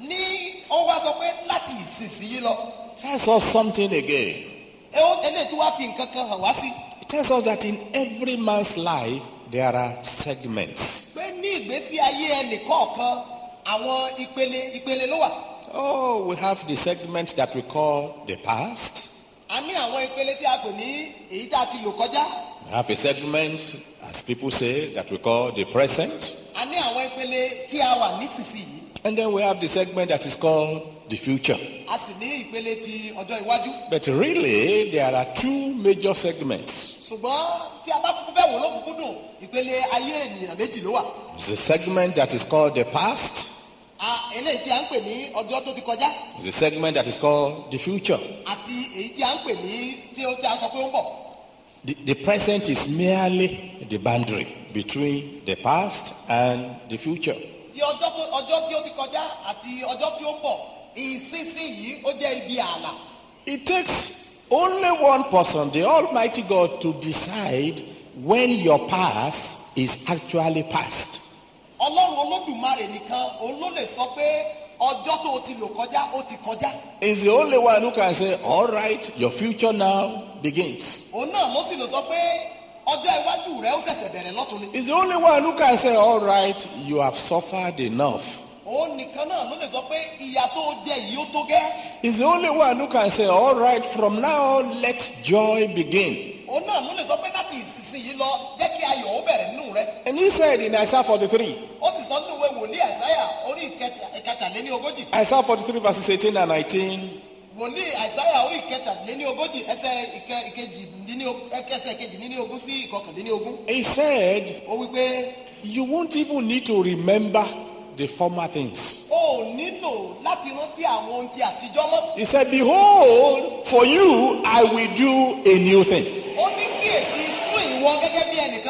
Ní ó wá sọ pé láti ìsinsìnyí lọ. tells us something again. Ẹ ó eléyìí tí wàá fi nǹkan kan hàn wá sí. It tells us that in every man's life, there are segments. Pé ní ìgbésí ayé ẹnìkọ̀ọ̀kan, àwọn ìpele ìpele ló wà. Oh, we have the segment that we call the past. A ní àwọn ìpele tí a pè ní èyí tá a ti lò kọjá. We have a segment, as people say, that we call the present. A ní àwọn ìpele tí a wà nísinsìnyí. And then we have the segment that is called the future. A sì ní ìpele ti ọjọ́ iwájú. But really, there are two major segments. Ṣùgbọ́n tí a bá kúkú fẹ́ wò lókùnkúndùn, ìpele ayé ènìyàn méjì ló wà. The segment that is called the past A eléyìí tí a ń pè ní ọjọ́ tó ti kọjá is the segment that is called the future. àti èyí tí a ń pè ní tí ó tí a ń sọ pé ó ń bọ̀. The, the present is merely the boundary between the past and the future. Tí ọjọ́ tó ọjọ́ tí ó ti kọjá àti ọjọ́ tí ó ń bọ̀, ìsinsìnyí ó jẹ́ ibi ààlà. It takes only one person, the Almighty God, to decide when your past is actually past. Ọlọ́run Olódùmarè nìkan òun ló lè sọ pé ọjọ́ tó o ti lò kọjá ó ti kọjá. He's the only one who can say, all right, your future now begins. Òun náà ló sì lè sọ pé ọjọ́ iwájú rẹ̀ ó ṣẹ̀ṣẹ̀ bẹ̀rẹ̀ lọ́tun ni. He's the only one who can say, all right, you have suffered enough. Òun nìkan náà ló lè sọ pé ìyà tó o jẹ yìí ó tó gẹ́. He's the only one who can say, all right, from now on, let joy begin. Òun náà ló lè sọ pé láti ìsinsìnyí lọ jẹ́ kí ayọ̀ ó bẹ̀rẹ̀ nínú rẹ̀. And he said in Isaiah forty-three, Ó sì sọ nínú ìwé wòlíì Àìsáyà orí ìkẹta- ìkẹtàléní ogójì. Isaiah forty-three verses eighteen and nineteen, Wòlíì Àìsáyà orí ìkẹtàléní ogójì ẹsẹ̀ ìkẹ- ìkejìdínní og- ẹsẹ̀ ìkejìdínní ogún sí ìkọkàndínní ogún. he said, Ó wí pé you won't even need to remember the former things. o ò nílò láti rántí àwọn ohun tí àtijọ́ mọ́. He said, behold, for you I will do a new thing. Ó ní kíyèsí fún ìwọ gẹ́gẹ́ bí ẹnìkan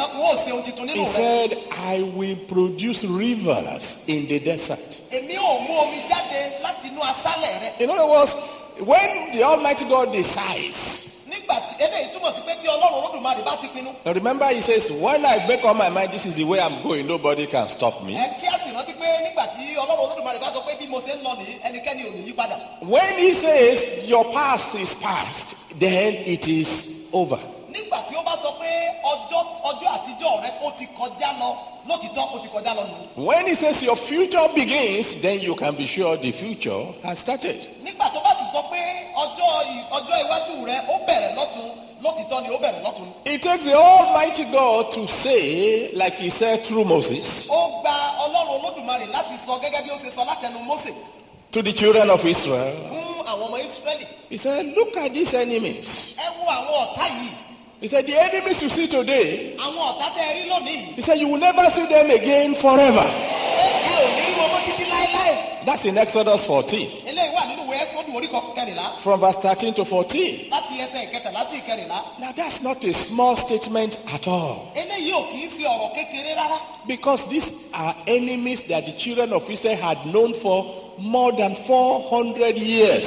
kan n ó ṣe ohun tuntun He nínú rẹ. said, I will produce rivers in the desert. Èmi ò mú omi jáde láti inú aṣálẹ̀ rẹ. In other words, when the Almighty God decides, Nígbà tí eléyìí túmọ̀ sí pé tí Ọlọ́run Olódùmarè bá ti pinnu. now remember he says, when I make up my mind, this is the way I'm going, nobody can stop me. Ẹ kí á sì rántí pé nígbà tí Ọlọ́run Olódùmarè bá sọ pé bí mo ṣe ń lọ nìyí, ẹnikẹ́ni ò ní yí padà. When he says your past is past, then it is over. Nígbà tí ó bá sọ pé ọjọ́ ọjọ́ àtijọ́ rẹ ó ti kọjá lọ, lótìtọ́ ó ti kọjá lọ nù. When he says your future begins, then you can be sure the future has started. Nígbà tó bá ti sọ pé ọjọ́ ì- ọjọ́ iwájú rẹ ó bẹ̀rẹ̀ lọ́tun, lótìtọ́ ni ó bẹ̀rẹ̀ lọ́tun. It takes the Almighty God to say, like he said through Moses, Ó gba Ọlọ́run Olódùmarè láti sọ gẹ́gẹ́ bí ó ṣe sọ látẹnu Mósè to the children of Israel. fún àwọn ọmọ Ísírẹ́lì. He said, look at these enemies. Ẹ wo àwọn ọ̀tá yìí, He said, the enemies you see today, àwọn ọ̀tá tẹ́ ẹ rí lónìí. he said, you will never see them again forever. Ẹ ẹ ò ní rí wọn mọ́ títí láéláé. That's in Exodus fourteen, Eléyìí wà nínú ìwé Ẹ́sọ́dù orí kẹrìnlá from verse thirteen to fourteen. láti ẹsẹ̀ ìkẹtàlá sí ìkẹrìnlá. Now that's not a small statement at all. Eléyìí ò kì í ṣe ọ̀rọ̀ kékeré rárá. Because these are enemies that the children of Israel had known for more than four hundred years.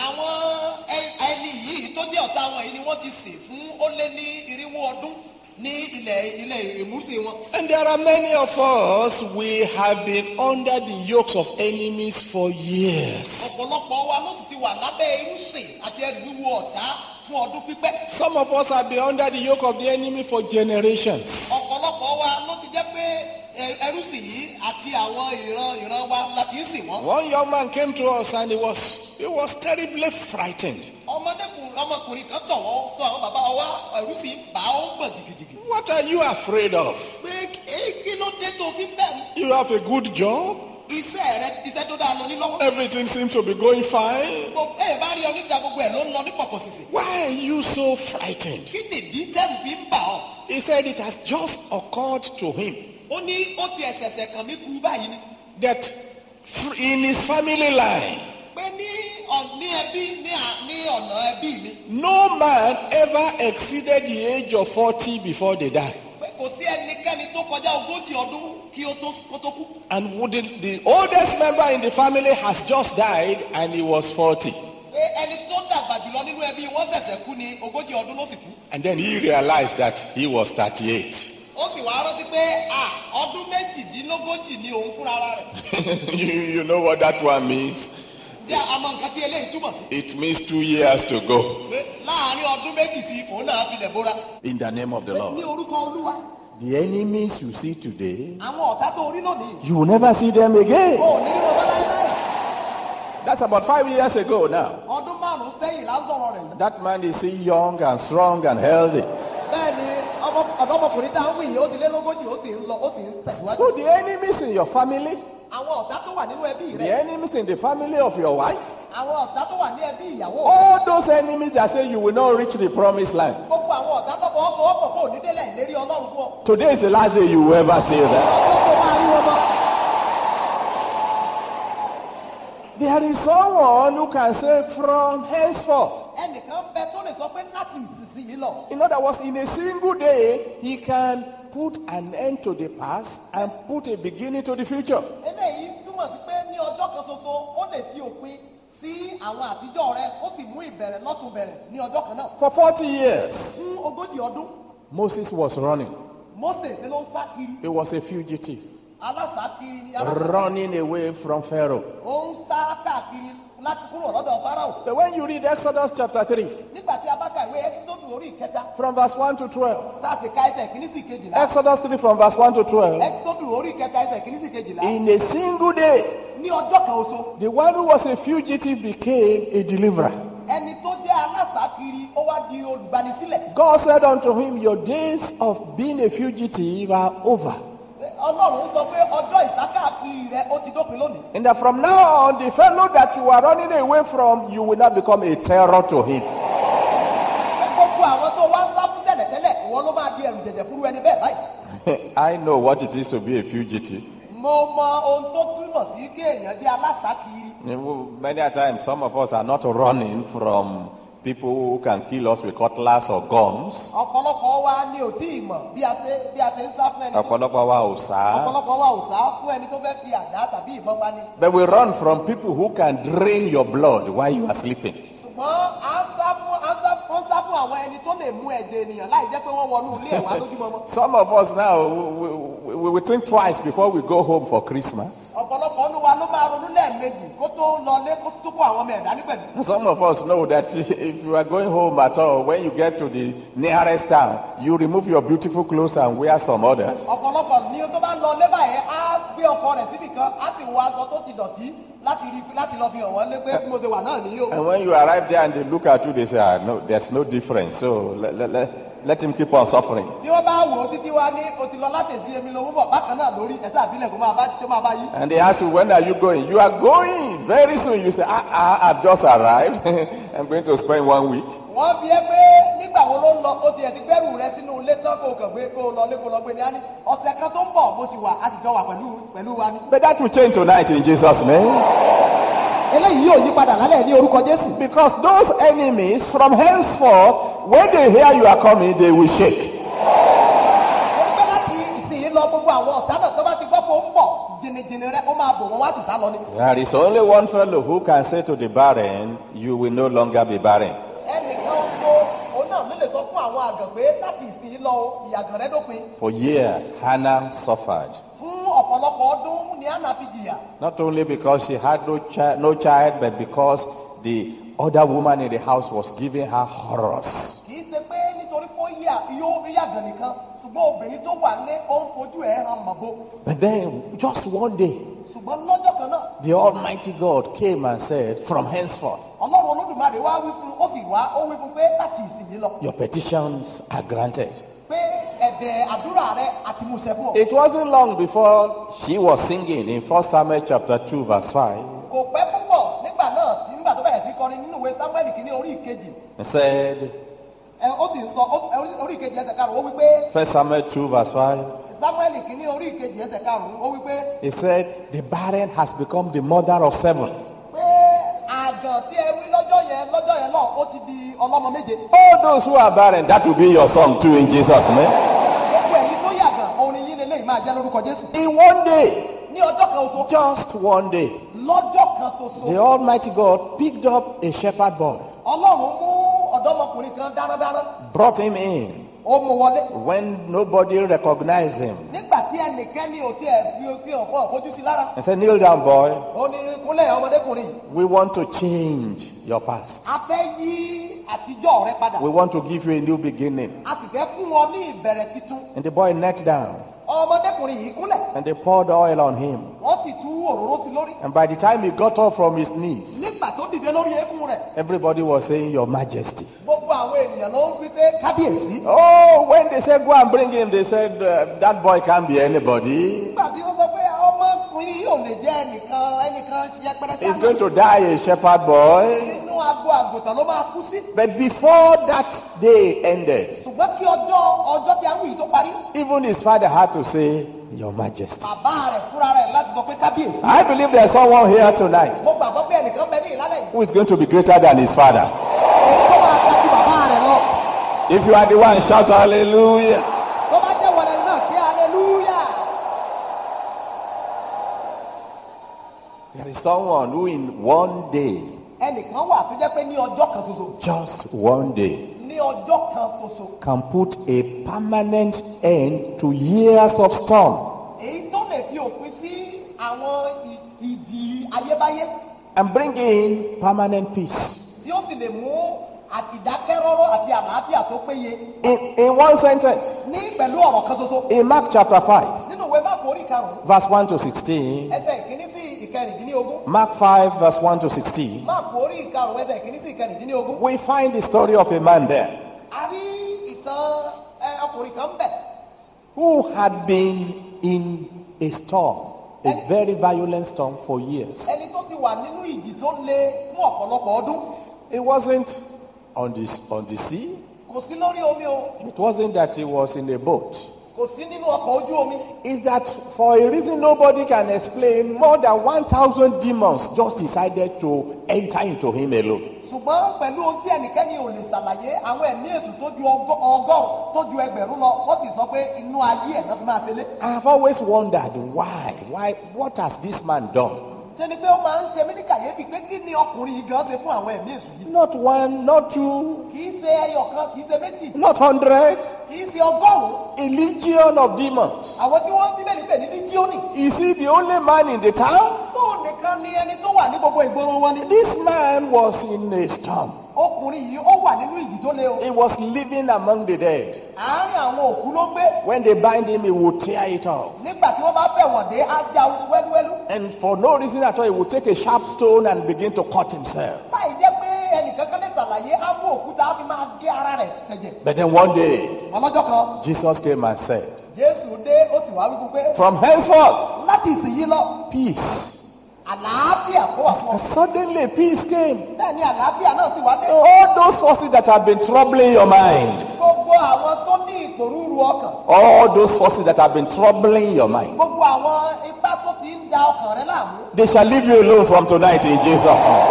Àwọn ẹ- ẹni yìí tó jẹ́ ọ̀tá wọn yìí ni wọ́n ti sìn fún ó lé ní irinwó ọdún ní ilẹ̀ ilẹ̀ ìmúsìn wọn. And there are many of us, we have been under the yokes of enemies for years. Ọ̀pọ̀lọpọ̀ wa ló sì ti wà lábẹ́ irúsìn àti ẹrù wíwo ọ̀tá fún ọdún pípẹ́. Some of us have been under the yoke of the enemy for generations. Ọ̀pọ̀lọpọ̀ wa ló ti jẹ́ pé ẹ- ẹrúsìn yìí àti àwọn ìran ìran wa láti ń sìn wọ́n. One young man came to us and he was he was terribly frightened. Ọmọdékùnrin ọmọkùnrin kan tọ̀ wọ́n tó àwọn bàbá wa ẹrúsìn bá ó gbọ̀n jìgìjìgì. What are you afraid of? Pé "Ẹ, kí ló dé tó fi bẹ̀rù? You have a good job. Iṣẹ́ rẹ iṣẹ́ tó dáa lọ ní lọ́wọ́. Everything seems to be going fine. Gbogbo- ẹ bá rí oníjà gbogbo ẹ̀ ló ń lọ ní pọ̀pọ̀ sísè. Why are you so frightened? Kí nìdí tẹ́rù fi ń bà ọ́? He said it has just occurred to him Ó ní ó ti ẹ̀sẹ̀sẹ̀ kàn mí kú báyìí ni. that f- in his family line, Pé ní ọ̀- ní ẹbí ní à- ní ọ̀nà ẹbí mi. no man ever exceeded the age of forty before they die. Pé kò sí ẹnikẹ́ni tó kọjá ogójì ọdún kí ó tó kó tó kú. And would the, the oldest member in the family has just died and he was forty. Pé ẹni tó dàgbà jùlọ nínú ẹbí wọn ṣẹ̀ṣẹ̀ kú ní ogójì ọdún ló sì kú. And then he realized that he was thirty-eight. Ó sì wá rántí pé à ọdún méjìdínlógójì ni òun fúnra ara rẹ̀. you, you know what that one means? Ǹjẹ́ àmọ́ nǹkan tí eléyìí túmọ̀ sí? It means two years to go. Pé láàárín ọdún méjì sí òun náà filẹ̀ bóra. In the name of the Ní Lord. orúkọ Olúwa, The enemies you see today, àwọn ọ̀tá tó rí lónìí, you will never see them again. ò ní rí wọn bá láéláé. That's about five years ago now. Ọdún márùn-ún sẹ́yìn là ń sọ̀rọ̀ rẹ̀. That man is still young and strong and healthy. Bẹ́ẹ̀ ni ọmọ- ọ̀dọ́mọkùnrin tá à ń wí yìí ó ti lé lógójì ó sì ń lọ ó sì ń tẹ̀síwájú. So the enemies in your family, Àwọn ọ̀tá tó wà nínú ẹbí the rẹ̀, enemies in the family of your wife, àwọn ọ̀tá tó wà ní ẹbí ìyàwó rẹ̀, all those enemies that say you will not reach the promised land. gbogbo àwọn ọ̀tá tó fọwọ́ fọwọ́ pọ̀ kó onídélẹ̀ ìlérí Ọlọ́run fún ọ. Today is the last day you will ever see them. Ọjọ́ tó máa rí wọn mọ́. There is someone who can say from henceforth. Ẹnìkan bẹ tó lè sọ pé láti ìsinsìnyí lọ. In other words, in a single day, he can put an end to the past and put a beginning to the future. Eléyìí túmọ̀ sí pé ní ọjọ́ kan ṣoṣo ó lè fi òpin sí àwọn àtijọ́ rẹ̀ ó sì mú ìbẹ̀rẹ̀ lọ́tun bẹ̀rẹ̀ ní ọjọ́ kan náà. For forty years, Fún ogójì ọdún, Moses was running. Mósè ṣe ló ń sá kiri, He was a fugitive, alásà kiri ni alásà. running away from Pharaoh. Ó ń sá káàkiri láti kúrò lọ́dọ̀ Fáráò. But when you read Exodus chapter three, Nígbà tí a bá ka ìwé Ẹ́kísódù orí ìkẹta, from verse one to twelve, tá a sì ka ẹsẹ̀ kìíní sí kejìlá. Exodus three from verse one to twelve, Ẹ́kísódù orí ìkẹta ẹsẹ̀ kìíní sí kejìlá. in a single day, Ní ọjọ́ kan oṣù, the one who was a fugitive became a deliverer. ẹni tó jẹ́ alásà kiri ó wá di olùgbanisílẹ̀. God said unto him, your days of being a fugitive are over. Ọlọ́run sọ pé ọjọ́ ìsákàkiri rẹ̀ ó ti dópin lónìí. And that from now on, the fellow that you are running away from, you will not become a terror to him. Pé gbogbo àwọn tó wá ń sá fún tẹ́lẹ̀tẹ́lẹ̀ ìwọ ló máa di ẹrù jẹ̀jẹ̀ fúru ẹni bẹ́ẹ̀ báyìí. I know what it is to be a fugitive. Mo mọ ohun tó túmọ̀ sí kí èèyàn jẹ́ alásà kiri. Many a times, some of us are not running from people who can kill us with cutlass or guns. ọ̀pọ̀lọpọ̀ wa ni ò tí ì mọ̀ bí a ṣe bí a ṣe ń sá fún ẹni tó Ọ̀pọ̀lọpọ̀ wa ò sá. ọ̀pọ̀lọpọ̀ wa ò sá fún ẹni tó fẹ́ fi àdá tàbí ìbọn pa ni. But we run from people who can drain your blood while you are sleeping. ṣùgbọ́n à ń sá fún à ń sá fún sá fún àwọn ẹni tó lè mú ẹ̀jẹ̀ ènìyàn láì jẹ́ pé wọ́n wọnú ilé ẹ̀wà lójúmọmọ. Some of us now, we, we, we, we think twice before we go home for Christmas. ọ̀pọ̀lọpọ̀ ọdún wa ló máa ronú lẹ́ẹ̀mejì kó tó lọlé kó tó kó àwọn ọmọ ẹ̀dá nípẹ̀lú. Some of us know that if you are going home at all, when you get to the nearest town, you remove your beautiful clothes and wear some others. ọ̀pọ̀lọpọ̀ ní tó bá lọ lébà yẹn á gbé ọkọ rẹ̀ síbì kan á sì wọ aṣọ tó ti dọ̀tí láti rí láti lọ fi hàn wọ́n lé pé bí mo ṣe wà náà nìyí o. And when you arrive there and they look at you, they say, ah, no, there's no difference. So let, let, let, let him keep on suffering. tí wọ́n bá wò ó títí wá ní o ti lọ láti èsì èmi lòún bọ̀ bákan náà lórí ẹ̀sẹ̀ àbílẹ̀ kó máa bá tó máa bá yí. And they ask you, when are you going? You are going very soon. You say, ah, ah, I've just arrived. I'm going to spend one week. wọ́n bí ẹ pé nígbà wo ló ń lọ ó ti ẹ̀ ti gbẹ́rù rẹ sínú ilé tán kó o kàn gbé kó o lọ lé kó o lọ gbé ní á ní ọ̀sẹ̀ kan tó ń bọ̀ mo sì wà á sì jọ wà pẹ̀lú pẹ̀lú wa ní. But that will change tonight in Jesus' name. eléyìí yóò yí padà lálẹ́ ní orúkọ Jésù. Because those enemies, from henceforth, when they hear you are coming, they will shake. torí pé láti ìsinyìí lọ gbogbo àwọn ọ̀tá náà tó bá ti gbọ́ pé ó ń bọ̀ jìnnìjìnnì rẹ ó máa bò wọ́n wá sì sá lọ ni. There is only one fellow who can say to the barren, you will no longer be barren. ẹnìkan so òun náà ló lè sọ fún àwọn àgàn pé láti ìsinyìí lọ ìyàgàn rẹ dópin. For years, Hannah suffered. fún ọ̀pọ̀lọpọ̀ ọdún ni Hánà fi jìyà. Not only because she had no, chi- no child, but because the other woman in the house was giving her horrors. kì í ṣe pé nítorí pé ó yà yóò yàgàn nìkan ṣùgbọ́n obìnrin tó wà lé ó ń fojú ẹ̀ hàn mọ̀bó. But then, just one day, ṣùgbọ́n lọ́jọ́ kan náà the Almighty God came and said, from henceforth, ọlọ́run olódùmarè wá wí fún ó sì wá ó wí fún pé láti ìsinyìí lọ your petitions are granted. pé ẹ̀bẹ̀ àdúrà rẹ àti musẹ̀ fún ọ. It wasn't long before she was singing in First Samuel chapter two, verse five. kò pẹ́ púpọ̀ nígbà náà tí nígbà tó bẹ̀rẹ̀ sí kọrin nínú ìwé Samuel kìíní orí ìkejì And said, ẹ ó sì ń sọ ó- orí- orí ìkejì ẹsẹ̀ karùn-ún ó wí pé First Samuel two, verse five. Samuel kìíní orí ìkejì ẹsẹ̀ karùn-ún ó wí pé He said, the barren has become the mother of seven. pé àgàn tí ẹ wí lọ́jọ́ yẹn lọ́jọ́ yẹn náà ó ti di ọlọ́mọ méje. All those who are barren, that will be your song too in Jesus' name. gbogbo ẹ̀yin tó yàgàn orin yín lélẹ́yìn máa jẹ́ lórúkọ Jésù. In one day, ní ọjọ́ kan ṣoṣo just one day, lọ́jọ́ kan ṣoṣo the Almighty God picked up a shepherd boy, ọlọ́run mú ọ̀dọ́mọkùnrin kan dáradára brought him in ó mú wọlé when nobody recognized him, nígbà tí ẹnìkẹ́ni ò tiẹ̀ fi fi hàn fún ọ̀fojú sí lára and said, kneel down, boy. ó ní kúnlẹ̀ ọmọdékùnrin yìí. We want to change your past. a fẹ́ yí àtijọ́ rẹ padà We want to give you a new beginning. a sì fẹ́ fún wọn ní ìbẹ̀rẹ̀ titun. And the boy knelt down, ọmọdékùnrin yìí kúnlẹ̀ and they poured oil on him. wọ́n sì tú òróró sí lórí. And by the time he got up from his knees, nígbà tó dìde lórí eékún rẹ̀ everybody was saying, Your Majesty. gbogbo àwọn ènìyàn ló ń wí pé kábíyèsí. Oh, when they said, Go and bring him, they said, uh, That boy can't be anybody. nígbà tí wọ́n sọ pé ọmọkùnrin yìí ò lè jẹ́ ẹnìkan ẹnìkan ṣe pẹrẹsẹ. He's going to die a shepherd boy. nínú agbo àgùntàn ló máa kú sí. But before that day ended, ṣùgbọ́n kí ọjọ́ ọjọ́ tí a ń wí yìí tó parí. even his father had to say, Your Majesty. bàbá rẹ̀ fúnra rẹ̀ láti sọ pé kábíyèsí. I believe there's someone here tonight mo gbàgbọ́ pé ẹnìkan bẹ ní ìlànà yìí. who is going to be greater than his father. èyí tó máa ta ju bàbá rẹ̀ lọ. If you are the one, shout hallelujah. tó bá jẹ́ wọlé náà kí hallelujah. There is someone who in one day, ẹnìkan wà tó jẹ́ pé ní ọjọ́ kan ṣoṣo. just one day, ní ọjọ́ kan ṣoṣo. can put a permanent end to years of storm èyí tó lè fi òpin sí àwọn ì- ìjì ayébáyé and bring in permanent peace. tí ó sì lè mú àti ìdákẹ́rọ́rọ́ àti àlàáfíà tó péye. In, in one sentence, ní pẹ̀lú ọ̀rọ̀ kan ṣoṣo. in Mark chapter five, nínú ìwé máàkù orí karùn-ún verse one to sixteen, ẹsẹ̀ ìkíní sí ìkẹrìndínlógún. Mark five, verse one to sixteen, máàkù orí karùn-ún ẹsẹ̀ ìkíní sí ìkẹrìndínlógún. we find the story of a man there a rí ìtàn ẹ, ọkùnrin kan bẹ̀ who had been in a storm, a very violent storm for years. ẹni tó ti wà nínú ìjì tó le fún ọ̀pọ̀lọpọ̀ ọdún. It wasn't on the, on the sea. kò sí lórí omi o It wasn't that he was in a boat. kò sí nínú ọkọ̀ ojú omi. It's that for a reason nobody can explain, more than one thousand demons just decided to enter into him alone. ṣùgbọ́n pẹ̀lú ohun tí ẹnikẹ́ni ò lè ṣàlàyé àwọn ẹ̀mí èṣù tó ju ọgọ́- ọgọ́rùn-ún tó ju ẹgbẹ̀rún lọ wọ́n sì sọ pé inú ayé ẹ̀ náà fi máa ṣe lé. I have always wondered why, why, what has this man done? ṣe ni pé ó máa ń ṣe mí ní kàyéfì pé kí ni ọkùnrin yìí gan ṣe fún àwọn ẹ̀mí èṣù yìí. Not one, not two, kì í ṣe ẹyọ kan kì í ṣe méjì not hundred, kì í ṣe ọgọ́rùn-ún. a legion of demons. àwọn tí wọ́n bíbélì pè ní líjíọ́nì. Is he the only man in the town? sóò nìkan ni ẹni tó wà ní gbogbo ìgboro wọn ni. This man was in a storm. ọkùnrin yìí ó wà nínú ìjì tó le o. He was living among the dead. àárín àwọn òkú ló ń gbé. When they bind him, he would tear it off. nígbà tí wọ́n bá bẹ̀ wọ̀n dé á já wẹ́lúwẹ́lú. And for no reason at all, he would take a sharp stone and begin to cut himself. báyìí jẹ́ pé ẹnìkankan lè ṣàlàyé á mú òkúta á fi máa gé ara rẹ̀ ṣẹ̀jẹ̀. But then one day, ọlọ́jọ́ kan Jesus came and said, jésù dé ó sì wá wípé pé from henceforth, láti ìsinyìí lọ peace. àlàáfíà kó wà fún ọ. And suddenly, peace came. bẹ́ẹ̀ ni àlàáfíà náà sì wá dé. All those forces that have been troubling your mind, gbogbo àwọn tó ní ìpòrúurú ọkàn. all those forces that have been troubling your mind, gbogbo àwọn ipá tó ti ń da ọkàn rẹ láàmú. they shall leave you alone from tonight in Jesus' name.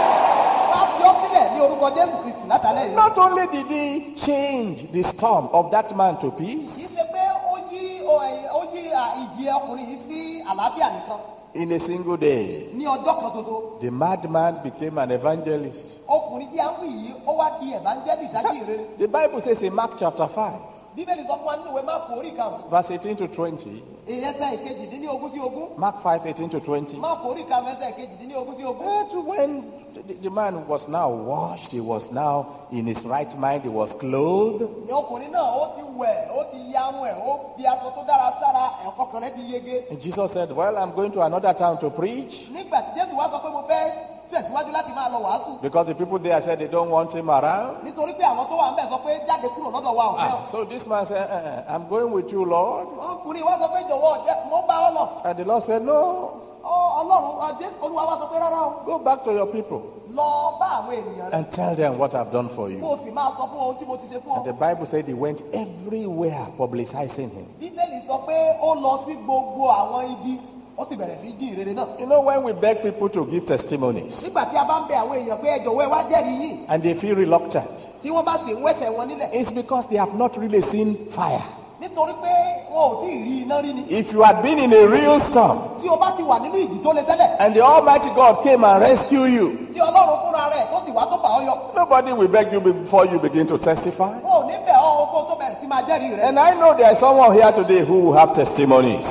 wá fi ọ́ sílẹ̀ ní orúkọ jésù kristi látàlẹ́ yìí. Not only did he change the storm of that man to kì í peace ṣe pé ó yí ó ẹ̀- ó yí à, ìjì ọkùnrin yìí sí àlàáfíà nìkan in a single day, ní ọjọ́ kan ṣoṣo. the madman became an evangelist. ọkùnrin tí a ń wí yìí ó wá di evangelist ajíhìnrere. The Bible says in Mark chapter five, bíbélì sọ fún wa nínú ìwé máàpù orí ìkarùn-ún. verse eighteen to twenty, ẹsẹ̀ ìkejìdínlógún sí ogún. Mark five, eighteen to twenty, máàpù orí ìkarùn-ún ẹsẹ̀ ìkejìdínlógún sí ogún. that when the, the man was now washed, he was now in his right mind, he was clothed, ní ọkùnrin náà ó ti wẹ̀ ó ti yarun ẹ̀ ó fi aṣọ tó dára sára ẹ̀kọ́ kan rẹ̀ ti yege. and Jesus said, well, I'm going to another town to preach, nígbà tí jésù wá sọ pé mo fẹ́ tẹ̀síwájú láti máa lọ wàásù. because the people there said they don't want him around. nítorí pé àwọn tó wà ń bẹ̀ sọ pé jáde kúrò lọ́dọ̀ wa ò fẹ́ Ah, ọ. so this man said, uh, I'm going with you, Lord. ọkùnrin wá sọ pé jọ̀wọ́ jẹ́ mo ń bá ọ lọ. And the Lord said, no, Ọ- ọlọ́run ọ, jésù olúwa wá sọ pé rárá o. go back to your people lọ bá àwọn ènìyàn rẹ. and tell them what I've done for kó you. o sì máa sọ fún ohun tí mo ti ṣe fún And the ọ. Bible said he went everywhere publicizing him. bíbélì sọ pé ó lọ sí gbogbo àwọn ibi ó sì bẹ̀rẹ̀ sí jí ìrere náà. You know, when we beg people to give testimonies nígbà tí a bá ń bẹ àwọn èèyàn pé ẹ jọ̀wọ́ ẹ wá jẹ́rìí yìí and they feel reluctant, tí wọ́n bá sì ń wẹ̀sẹ̀ wọn nílẹ̀. it's because they have not really seen fire. nítorí pé wọn ò tí ì rí iná rí ni. If you had been in a real storm tí o bá ti wà nínú ìjì tó le tẹ́lẹ̀. and the Almighty God came and rescued you, tí ọlọ́run fúnra rẹ̀ tó sì wá tó fà ọ́ yọ. nobody will beg you before you begin to testify. wọn ò ní bẹ̀ ọ́ kó tó bẹ̀rẹ̀ sí máa jẹ́rìí rẹ̀. And I know there is someone here today who will have testimonies.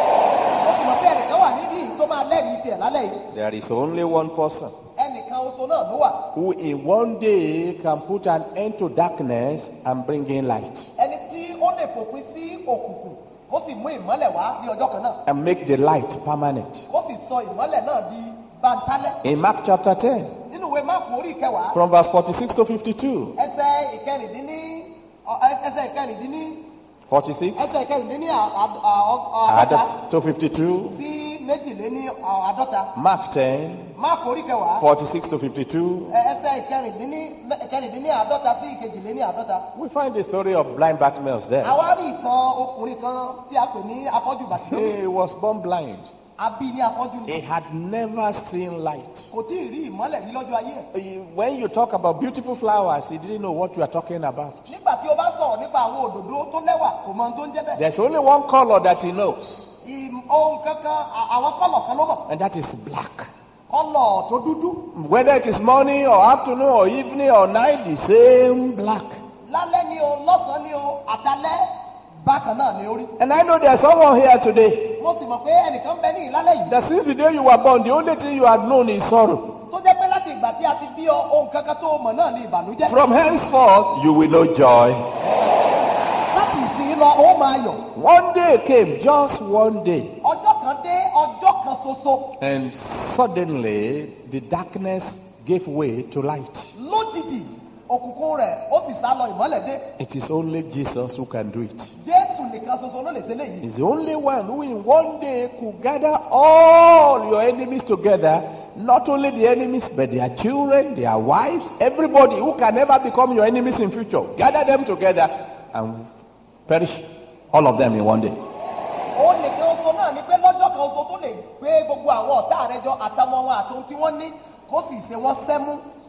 ó sì mọ̀ pé ẹnìkan wà níbí yìí tó máa lẹ́rìí tiẹ̀ lálẹ́ yìí. There is only one person ẹnìkan oṣù náà ló wà. who in one day can put an end to darkness and bring in light ẹni tí ó lè fòpin sí òkùnkùn kó sì mú ìmọ́lẹ̀ wá ní ọjọ́ kan náà. and make the light permanent. kó sì sọ ìmọ́lẹ̀ náà di bàǹtálẹ̀. In Mark chapter ten, nínú ìwé máàpù orí ìkẹwàá. from verse forty-six to fifty-two, ẹsẹ̀ ìkẹrìndínní ọ- ẹ- ẹsẹ̀ ìkẹrìndínní forty-six ẹsẹ̀ ìkẹrìndínní à- à- à- àádọ́ta add to fifty-two, sí méjìléní à- àádọ́ta. Mark ten, máàpù orí ìkẹwàá. forty-six to fifty-two, ẹ- ẹsẹ̀ ìkẹrìndínní ìkẹrìndínní àádọ́ta sí ìkejìléní àádọ́ta. we find the story of blind Bartimaeus there. àwa rí ìtàn ọkùnrin kan tí a pè ní afọ́jú bàtìlómi. He was born blind. a bí ní afọ́jú He ni. had never seen light. kò tí ì rí ìmọ́lẹ̀ rí lọ́jọ́ ayé ẹ̀. When you talk about beautiful flowers, he didn't know what you are talking about. nígbà tí o bá sọ̀rọ̀ nípa àwọn òdòdó tó lẹ́wà kò mọ ohun tó ń jẹ́ bẹ́ẹ̀. There's only one color that he knows, Ìm- ohun kankan à- àwọn kọ́lọ̀ kan ló mọ̀. and that is black. kọ́lọ̀ tó dúdú. Whether it is morning or afternoon or evening or night, the same black. lálẹ́ ni o lọ́sàn-án ni o àtàlẹ́ bákan náà ni ó rí. And I know there's someone here today mo sì mọ̀ pé ẹnìkan bẹ ní ìlálẹ́ yìí. that since the day you were born, the only thing you had known is sorrow. tó jẹ́ pé láti ìgbà tí a ti bí ọ ohun kankan tó mọ̀ náà ni ìbànújẹ́. From henceforth, you will know joy. láti ìsìn lọ ó máa yọ̀. One day came, just one day, ọjọ́ kan dé ọjọ́ kan ṣoṣo. and suddenly the darkness gave way to light. lójijì òkùnkùn rẹ̀ ó sì sá lọ ìmọ́lẹ̀ dé. It is only Jesus who can do it. jésù nìkan ṣoṣo ló lè ṣe léyìí. He's the only one who in one day could gather all your enemies together, not only the enemies, but their children, their wives, everybody who can never become your enemies in future. Gather them together and perish all of them in one day. ó nìkan ṣoṣo náà ni pé lọ́jọ́ kan ṣoṣo tó lè gbé gbogbo àwọn ọ̀tá rẹ̀ jọ àtàwọn wọn àti ohun tí wọ́n ní kó sì ṣe wọ́n sẹ́mú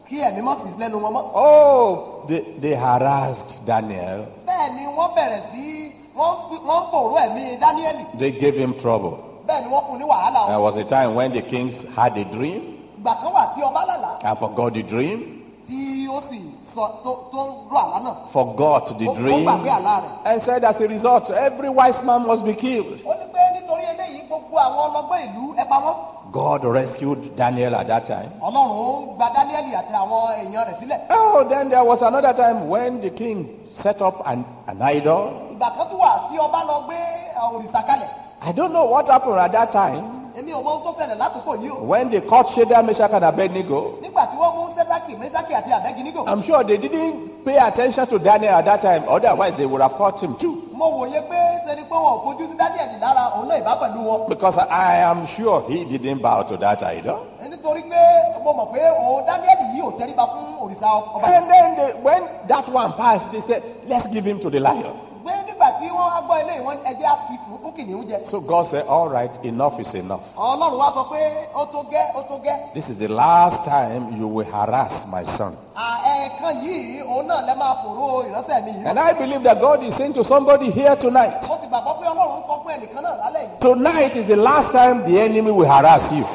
kí ẹ̀mí mọ́ sí lẹ́nu wọn mọ́. Oh, they, they harassed Daniel. bẹ́ẹ̀ ni wọ́n bẹ̀rẹ̀ sí wọ́n fi- wọ́n fòró ẹ̀mí Dáníẹ́lì. They gave him trouble. bẹ́ẹ̀ ni wọ́n fún ní wàhálà. There was a time when the kings had a dream ìgbà kan wà tí ọba lálàá and forgot the dream, tí ó sì sọ tó tó rú àlá náà. forgot the Ó- ó dream, gbàgbé àlá rẹ̀. and said as a result, every wise man must be killed. ó ní pé nítorí eléyìí gbogbo àwọn ọlọ́gbọ́n ìlú ẹ pa wọ́n. God rescued Daniel at that time. Ọlọ́run gba Dáníẹ́lì àti àwọn èèyàn rẹ̀ sílẹ̀. Oh, then there was another time when the king set up an, an idol. ìgbà kan tó wà tí ọba lọ gbé ẹ, òrìṣà kalẹ̀. I don't know what happened at that time èmi ò mọ ohun tó ṣẹlẹ̀ lákòókò yìí o. when they caught Shadrach, Meshach, and Abednego. nígbà tí wọ́n mú sẹ́dákì mẹ́sákì àti àbẹ́gínígò. I'm sure they didn't pay attention to Daniel at that time, otherwise they would have caught him too. mo wòye pé ṣe ni pé wọn ò fojú sí Dáníẹ́lì lára òun náà ìbá pẹ̀lú wọn. Because I am sure he didn't bow to that idol. nítorí pé mo mọ̀ pé òun Dáníẹ́lì yìí ò tẹríba fún òrìṣà ọba. And then they, when that one passed, they said, let's give him to the lion. pé nígbà tí wọ́n á gbọ́ ilé ìwọ̀n ẹjẹ́ á fi fún kìnìún jẹ. So God said, all right, enough is enough. Ọlọ́run wá sọ pé ó tó gẹ́ ó tó gẹ́. This is the last time you will harass my son. À, ẹ̀ẹ̀kan yìí òun náà lẹ máa fòró ìránṣẹ́ mi yìí. And I believe that God is saying to somebody here tonight, mo sì gbàgbọ́ pé Ọlọ́run sọ fún ẹnìkan náà lálẹ́ yìí. tonight is the last time the enemy will harass you.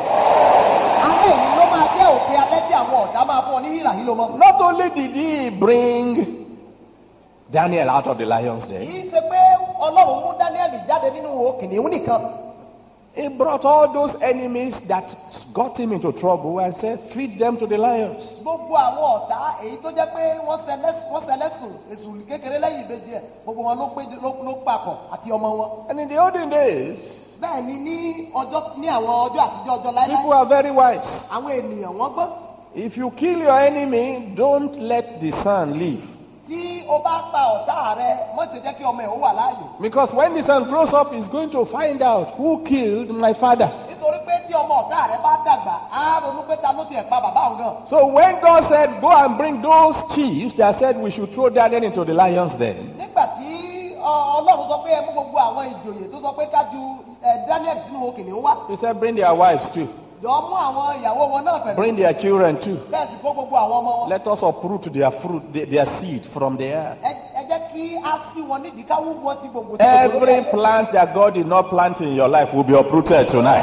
alẹ́ yìí ló máa jẹ́ òpin alẹ́ tí àwọn ọ̀dà máa fún ọ ní hílà hílo mọ́. Not only did he bring Daniel out of the lion's den, kì í ṣe pé Ọlọ́run mú Dáníẹ́lì jáde nínú ihò kìnìún nìkan. he brought all those enemies that got him into trouble and said, feed them to the lions. gbogbo àwọn ọ̀tá èyí tó jẹ́ pé wọ́n ṣẹlẹ́sùn wọ́n ṣẹlẹ́sùn èṣù kékeré lẹ́yìn ìbejì ẹ̀ gbogbo wọn ló pé ló ló papọ̀ àti ọmọ wọn. And in the olden days, bẹ́ẹ̀ ni ní ọjọ́ ní àwọn ọjọ́ àtijọ́ ọjọ́ people láíláí are very wise. àwọn ènìyàn wọ́n gbọ́. If you kill your enemy, don't let the sun live. tí o bá pa ọ̀tá rẹ mọ́ ti jẹ́ kí ọmọ ẹ̀ ó wà láàyè. Because when the son grows up, he's going to find out who killed my father. nítorí pé tí ọmọ ọ̀tá rẹ bá dàgbà á ronú pé ta ló tiẹ̀ pa bàbá òun gan. So when God said, go and bring those chiefs that said we should throw Daniel into the lion's den, nígbà tí ọ- Ọlọ́run sọ pé ẹ mú gbogbo àwọn ìjòyè tó sọ pé ká ju ẹ, Daniel sínú ihò kìnìún wá. he said, bring their wives too. jọ mú àwọn ìyàwó wọn náà pẹ̀lú. Bring their children too. bẹ́ẹ̀ sì kó gbogbo àwọn ọmọ wọn. Let us uproot their fruit, their, their seed from the earth. ẹ ẹ jẹ́ kí á sí wọn nídìí ká wú wọn ti gbogbo tí gbogbo Every lórí ayé. plant that God did not plant in your life will be uprooted tonight.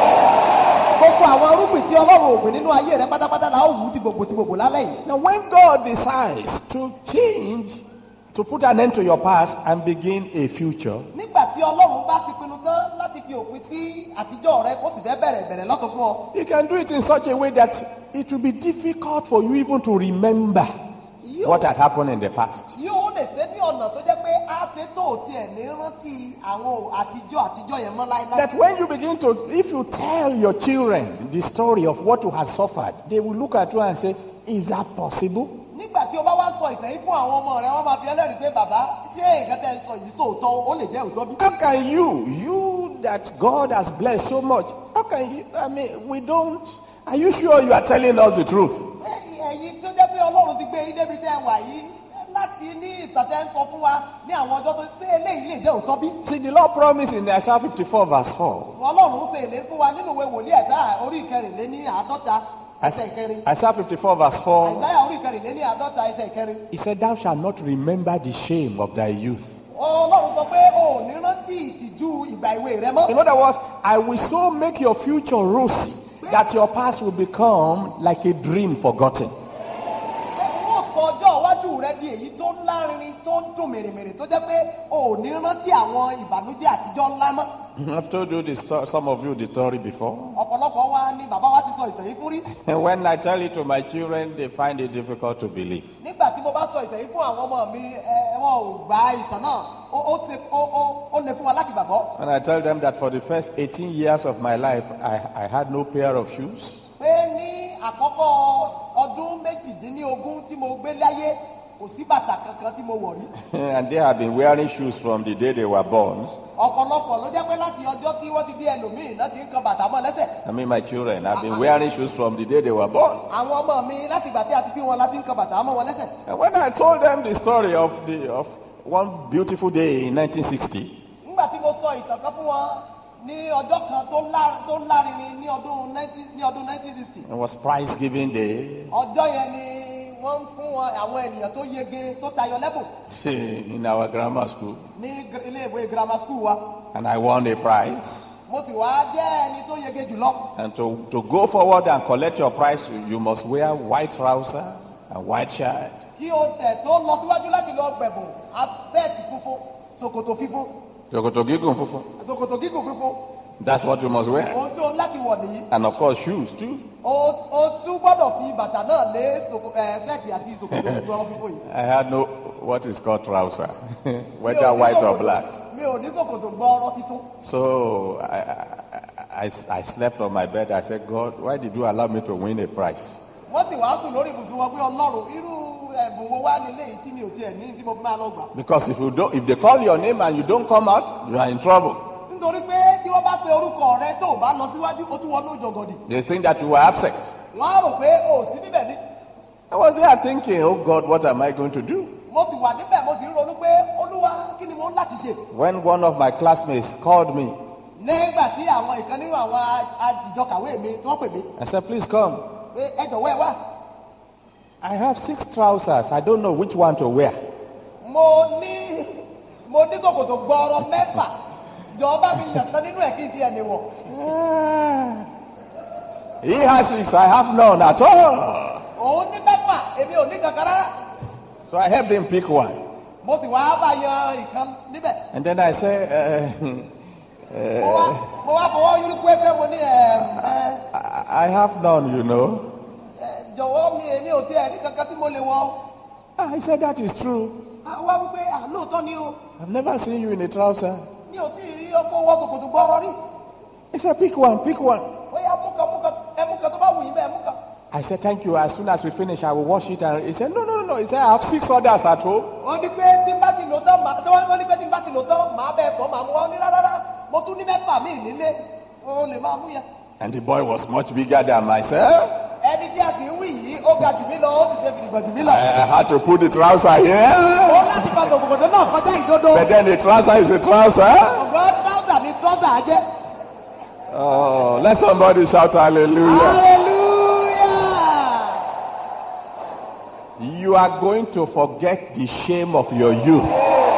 gbogbo àwọn arúgbìn tí Ọlọ́run ò gbìn nínú ayé rẹ pátápátá la ó wù ú ti gbogbo ti gbogbo lálẹ́ yìí. Now, when God decides to change, to put an end to your past and begin a future, nígbà tí Ọlọ́run bá ti pinnu tán láti fi òpin sí àtijọ́ rẹ kó sì fẹ́ bẹ̀rẹ̀ bẹ̀rẹ̀ lọ́tọ̀ fún ọ. He can do it in such a way that it will be difficult for you even to remember what had happened in the past. yóò lè ṣe ní ọ̀nà tó jẹ́ pé á ṣe tó tiẹ̀ ní rántí àwọn àtijọ́ àtijọ́ yẹn mọ́ láéláé. That when you begin to, if you tell your children the story of what you have suffered, they will look at you and say, is that possible? nígbà tí o bá wá sọ ìtàn yìí fún àwọn ọmọ rẹ wọ́n máa fi ẹlẹ́rìí pé bàbá ṣé nǹkan tẹ́ ń sọ yìí sóòótọ́ ó lè jẹ́ òótọ́ bí. How can you, you that God has blessed so much, how can you, I mean, we don't, are you sure you are telling us the truth? Ẹ̀yin- ẹ̀yin tó jẹ́ pé Ọlọ́run ti gbé yín débi tẹ́ ẹ wà yìí láti ní ìtàn tẹ́ ń sọ fún wa ní àwọn ọjọ́ tó ṣé eléyìí lè jẹ́ òótọ́ bí. See, the Lord promised in Isaiah fifty-four verse four. Ọlọ́run ṣe èlé fún wa nínú ìwé wòlíì Àìsáyà orí ìkẹrìnléní àádọ́ta ẹsẹ̀ ìkẹrin. Isaiah fifty-four verse four. Àìsáyà orí ìkẹrìnléní àádọ́ta ẹsẹ̀ ìkẹrin. He said, thou shalt not remember the shame of thy youth. Ọlọ́run sọ pé o ò ní rántí ìtìjú ìgbà ìwé rẹ mọ́. In other words, I will so make your future rosy that your past will become like a dream forgotten. Wọ́n sọ ọjọ́ iwájú rẹ di èyí tó ń lárinrin tó ń dùn mèremère tó jẹ́ pé o ò ní rántí àwọn ìbànújẹ́ àtijọ́ ńlá mọ́. I've told you the story, some of you the story before. Ọ̀pọ̀lọpọ̀ wa ni bàbá wa ti sọ ìtàn yìí fún rí. And when I tell it to my children, they find it difficult to believe. Nígbà tí mo bá sọ ìtàn yìí fún àwọn ọmọ mi ẹ wọn ò gba ìtàn náà ó ó ṣe ó ó ó lè fún wa láti gbàgbọ́. When I tell them that for the first eighteen years of my life, I, I had no pair of shoes. Pé ní àkọ́kọ́ ọdún méjìdínlógún tí mo gbé láyé kò sí bàtà kankan tí mo wọ̀ rí. And they have been wearing shoes from the day they were born. Ọ̀pọ̀lọpọ̀ ló jẹ́ pé láti ọjọ́ tí wọ́n ti bí ẹlòmíì náà ti ń kan bàtà mọ́ lẹ́sẹ̀. I mean, my children have been wearing shoes from the day they were born. Àwọn ọmọ mi láti ìgbà tí a ti bí wọn láti ń kan bàtà mọ́ wọn lẹ́sẹ̀. And when I told them the story of the of one beautiful day in nineteen sixty, Nígbà tí mo sọ ìtàn kan fún wọn ní ọjọ́ kan tó lá- tó lárinrin ní ọdún nineteen ní ọdún nineteen sixty. It was prize giving day ọjọ́ yẹn ni wọ́n ń fún wọn àwọn ènìyàn tó yege tó tayọ lẹ́bùn in our grammar school. ní gr- ilé ìwé grammar school wa. And I won a prize. mo sì wá jẹ́ ẹni tó yege jùlọ. And to, to go forward and collect your prize, you, you must wear white trouser and white shirt. kí o tẹ̀ tó lọ síwájú láti lọ gbẹ̀bùn asẹ́ẹ̀tì funfun ṣòkòtò fífún Ṣòkòtò gígùn funfun. ṣòkòtò gígùn fífún. That's what you must wear. ohun tó ń láti wọ̀ nìyí. And of course, shoes too. o o tún gbọ́dọ̀ fi bàtà náà lé ṣòkò- ẹ̀, ṣẹ́ẹ̀tì àti ṣòkòtò gbọ́dọ̀ fífún yìí. I had no what is called trouser, Mi ò whether ní white or ṣòkòtò- black. mi ò ní ṣòkòtò gbọ́ọ̀rọ̀ títún. So I, I, I, I slept on my bed. I said, God, why did you allow me to win a prize? wọ́n sì wá sùn lórí ibùsùn wọn pé ọlọ́run irú ẹ̀bùn wo wá nílé yìí tí mi ò tiẹ̀ ní tí mo fi máa lọ gbà. Because if you don't, if they call your name and you don't come out, you are in trouble. nítorí pé tí wọ́n bá pe orúkọ rẹ tó o bá lọ síwájú ó tún wọnú ìjọgọdì. They think that you were absent. wọ́n á rò pé o ò sí níbẹ̀ ní. I was there thinking, oh God, what am I going to do? mo sì wà níbẹ̀ mo sì ń ronú pé olúwa kí ni mo ń láti ṣe. When one of my classmates called me, nígbà tí àwọn ìkan nínú àwọn àjìjọkàwé mi tí wọ́n pè mí I said, please come. pé ẹ jọ̀wọ́ ẹ wá. I have six trousers. I don't know which one to wear. mo ní mo ní ṣòkòtò gbọ́ọ̀rọ̀ mẹ́fà jọba mi yàn kan nínú ẹ̀ kí n ti ẹ̀ lè wọ̀. He has six. I have none at all. òun ní mẹ́fà èmi ò ní kankan rárá. So I helped him pick one. mo sì wá bá yan ìkan níbẹ̀. And then I said, uh, mo wá mo wá fọwọ́ yúrúkú ẹgbẹ́ mo ní ẹ ẹ I I have none, you know. ẹ, jọ̀wọ́ mi èmi ò tiẹ̀ ní kankan tí mo lè wọ̀. I said, that is true. àwa wípé àlóòótọ́ ni o I've never seen you in a trouser. mi ò tí ì rí ọkọ̀ wọ ṣòkòtò gbọ́ọ̀rọ̀ rí. He said, pick one, pick one. ó yá mú kan mú kan ẹ mú kan tó bá wù yín bẹ́ẹ̀ mú kan. I said, thank you. As soon as we finish, I will wash it. And he said, no, no, no, no. He said, I have six others at home. wọ́n ní pé tí n bá ti lò tán màá tí wọ́n ní pé tí n bá ti lò tán màá bẹ́ẹ̀ bọ́ màá mú wọn ní rárá mo tún ní mẹ́fà míì nílé o lè máa mú yẹn. And the boy was much bigger than myself. ẹni tí a sì ń wí yìí ó ga jù mí lọ ó sì ṣe fìdìgbà jù mí lọ. I, I had to put the trouser here. ó láti fa ṣòkòtò náà kọjá ìdodo. But then the trouser is a trouser. ọ̀gbọ́n trouser ni trouser á jẹ́. Oh, let somebody shout hallelujah. hallelujah. You are going to forget the shame of your youth.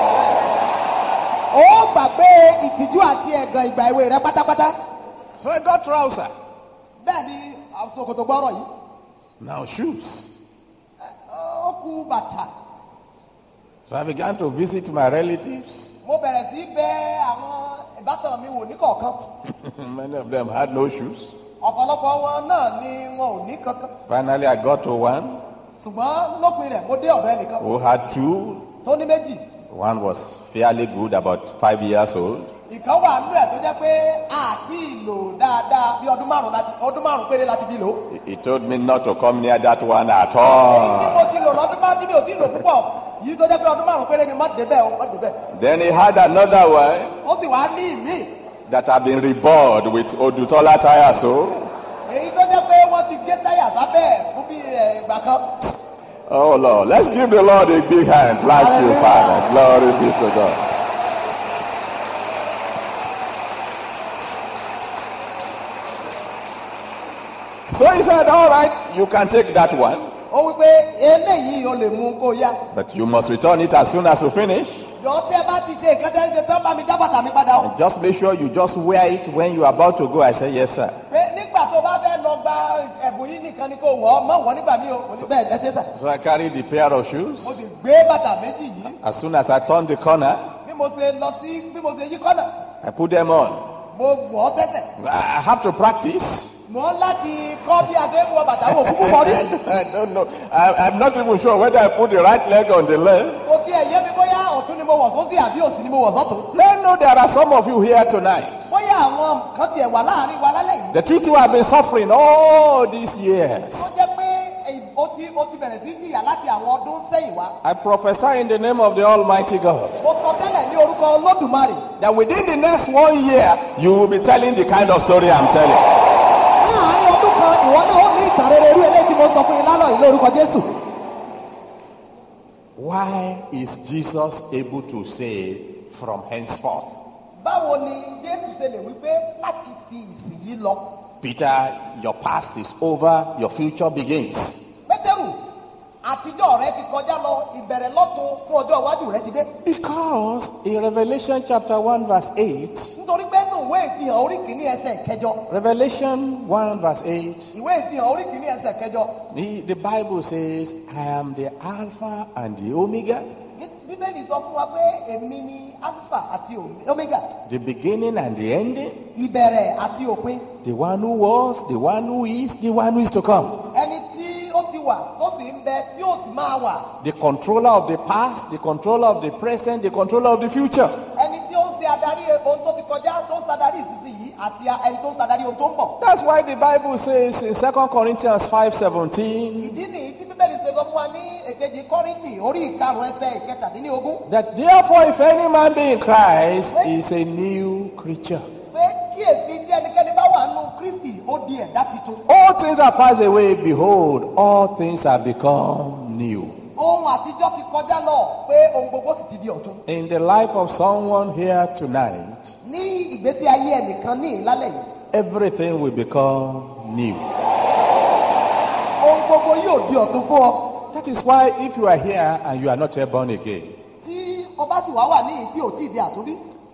ó gbàgbé ìtìjú àti ẹ̀gàn ìgbà èwe rẹ pátápátá. So I got trouser. bẹ́ẹ̀ ni ṣòkòtò gbọ́rọ̀ yìí. Now shoes. ó kù bàtà. So I began to visit my relatives. mo bẹ̀rẹ̀ sí bẹ̀ àwọn ìbátan mi wò ní kọ̀ọ̀kan. Many of them had no shoes. ọ̀pọ̀lọpọ̀ wọn náà ni wọn ò ní kankan. Finally, I got to one ṣùgbọ́n lópin rẹ̀ mo dé ọ̀dọ̀ ẹnìkan who had two. tó ní méjì. One was fairly good, about five years old. ìkan wà nínú ẹ̀ tó jẹ́ pé àti ìlò dáadáa bí ọdún márùn láti ọdún márùn péré láti fi lò. He told me not to come near that one at èyí tí mo all. ti lò lọ́dún márùn tí mi ò tí ì lò púpọ̀ yìí tó jẹ́ pé ọdún márùn péré ni má débẹ̀ o má débẹ̀. Then he had another one ó sì wá ní ìmí. that had been rebored with Odutola tire. So, èyí tó jẹ́ pé wọ́n ti gé táyà sábẹ́ fún bí ẹ̀, ìgbà kan. oh Lord, let's give the Lord a big hand. Like you, Father. Glory be to God. So he said, all right, you can take that one, ó wí pé eléyìí o lè mú kó yá. but you must return it as soon as you finish. jọ tí ẹ bá ti ṣe nǹkan tẹ́ ń ṣe tán bá mi dá bàtà mi padà o. And just make sure you just wear it when you are about to go. I said, yes, sir. pé nígbà tó bá fẹ́ lọ gba ẹ̀bùn yìí nìkan ni kò wọ̀ ọ́ mọ̀ wọ́n nígbà míì o. mo ní bẹ́ẹ̀ ẹ ṣe sà. So I carried the pair of shoes. mo sì gbé bàtà méjì yìí. As soon as I turned the corner, bí mo ṣe lọ sí bí mo ṣe yí kọ́nà. I put them on. mo wọ̀ ọ́ sẹ́sẹ̀. I have to practice. mo ń láti kọ́ bí a ṣe ń wọ bàtà wò kúkú mọ́ rí. I don't know. I, I'm not even sure whether I put the right leg on the left. kò tiẹ̀ yé mi bóyá ọ̀tún ni mo wọ̀ sósì àbí òsì ni mo wọ̀ sọ́tún. Let know there are some of you here tonight. bóyá àwọn kan tiẹ̀ wà láàrin wa lálẹ́ yìí. The two two have been suffering all these years. ó jẹ́ pé èyí- ó ti ó ti bẹ̀rẹ̀ sí jìyà láti àwọn ọdún sẹ́yìn wá. I prophesy in the name of the Almighty God mo sọ tẹ́lẹ̀ ní orúkọ olódùmarè. that within the next one year, you will be telling the kind of story I'm telling. láàárín ọdún kan ìwọ náà ó ní ìtàn rere irú eléyìí tí mo sọ fún yín lálọ́ yìí lórúkọ jésù. Why is Jesus able to say from henceforth? báwo ni jésù ṣe lè wí pé láti fi ìsìn yìí lọ. Peter, your past is over, your future begins. Pétérù, àtijọ́ rẹ ti kọjá lọ, ìbẹ̀rẹ̀ lọ́tun fún ọjọ́ iwájú rẹ ti dé. Because in Revelation chapter one verse eight, Nítorí pé nínú ìwé ìfihàn orí kìíní ẹsẹ̀ kẹjọ. Revelation one verse eight, Ìwé ìfihàn orí kìíní ẹsẹ̀ kẹjọ. the, the Bible says, I am the Alpha and the Omega, Ní- Bíbélì sọ fún wa pé èmi ni Alpha àti Omega, the beginning and the ending, ìbẹ̀rẹ̀ àti òpin. the one who was, the one who is, the one who is to come, Ẹni tí ó ti wà tó sì ń bẹ tí ó sì máa wà. the controller of the past, the controller of the present, the controller of the future. Ẹni tí ó ń ṣe adarí ohun tó ti kọjá tó ń ṣadarí ìsinsìnyí àti ẹni tó ń ṣadarí ohun tó ń bọ̀. That's why the Bible says in Second Corinthians five seventeen, Ìdí nìyí tí Bíbélì ṣe sọ fún wa ní èkejì Kọ́ríńtì orí ìkarùn-ún ẹsẹ̀ ìkẹtàdínlógún. that therefore if any man be in Christ, he is a new creature. Pé kíyèsí tí ẹnikẹ́ni bá wà nínú Kristi ó di ẹ̀dá titun. All things are passed away, behold, all things have become new. Ohun àtijọ́ ti kọjá lọ pé ohun gbogbo sì ti di ọ̀tun. In the life of someone here tonight, Ní ìgbésí ayé ẹnìkan ní ìlálẹ̀ yìí, everything will become new. ohun gbogbo yóò di ọ̀tun fún ọ. That is why if you are here and you are not yet born again, Tí ọba sì wá wà ní èyí tí ò tí ì di àtúnbí,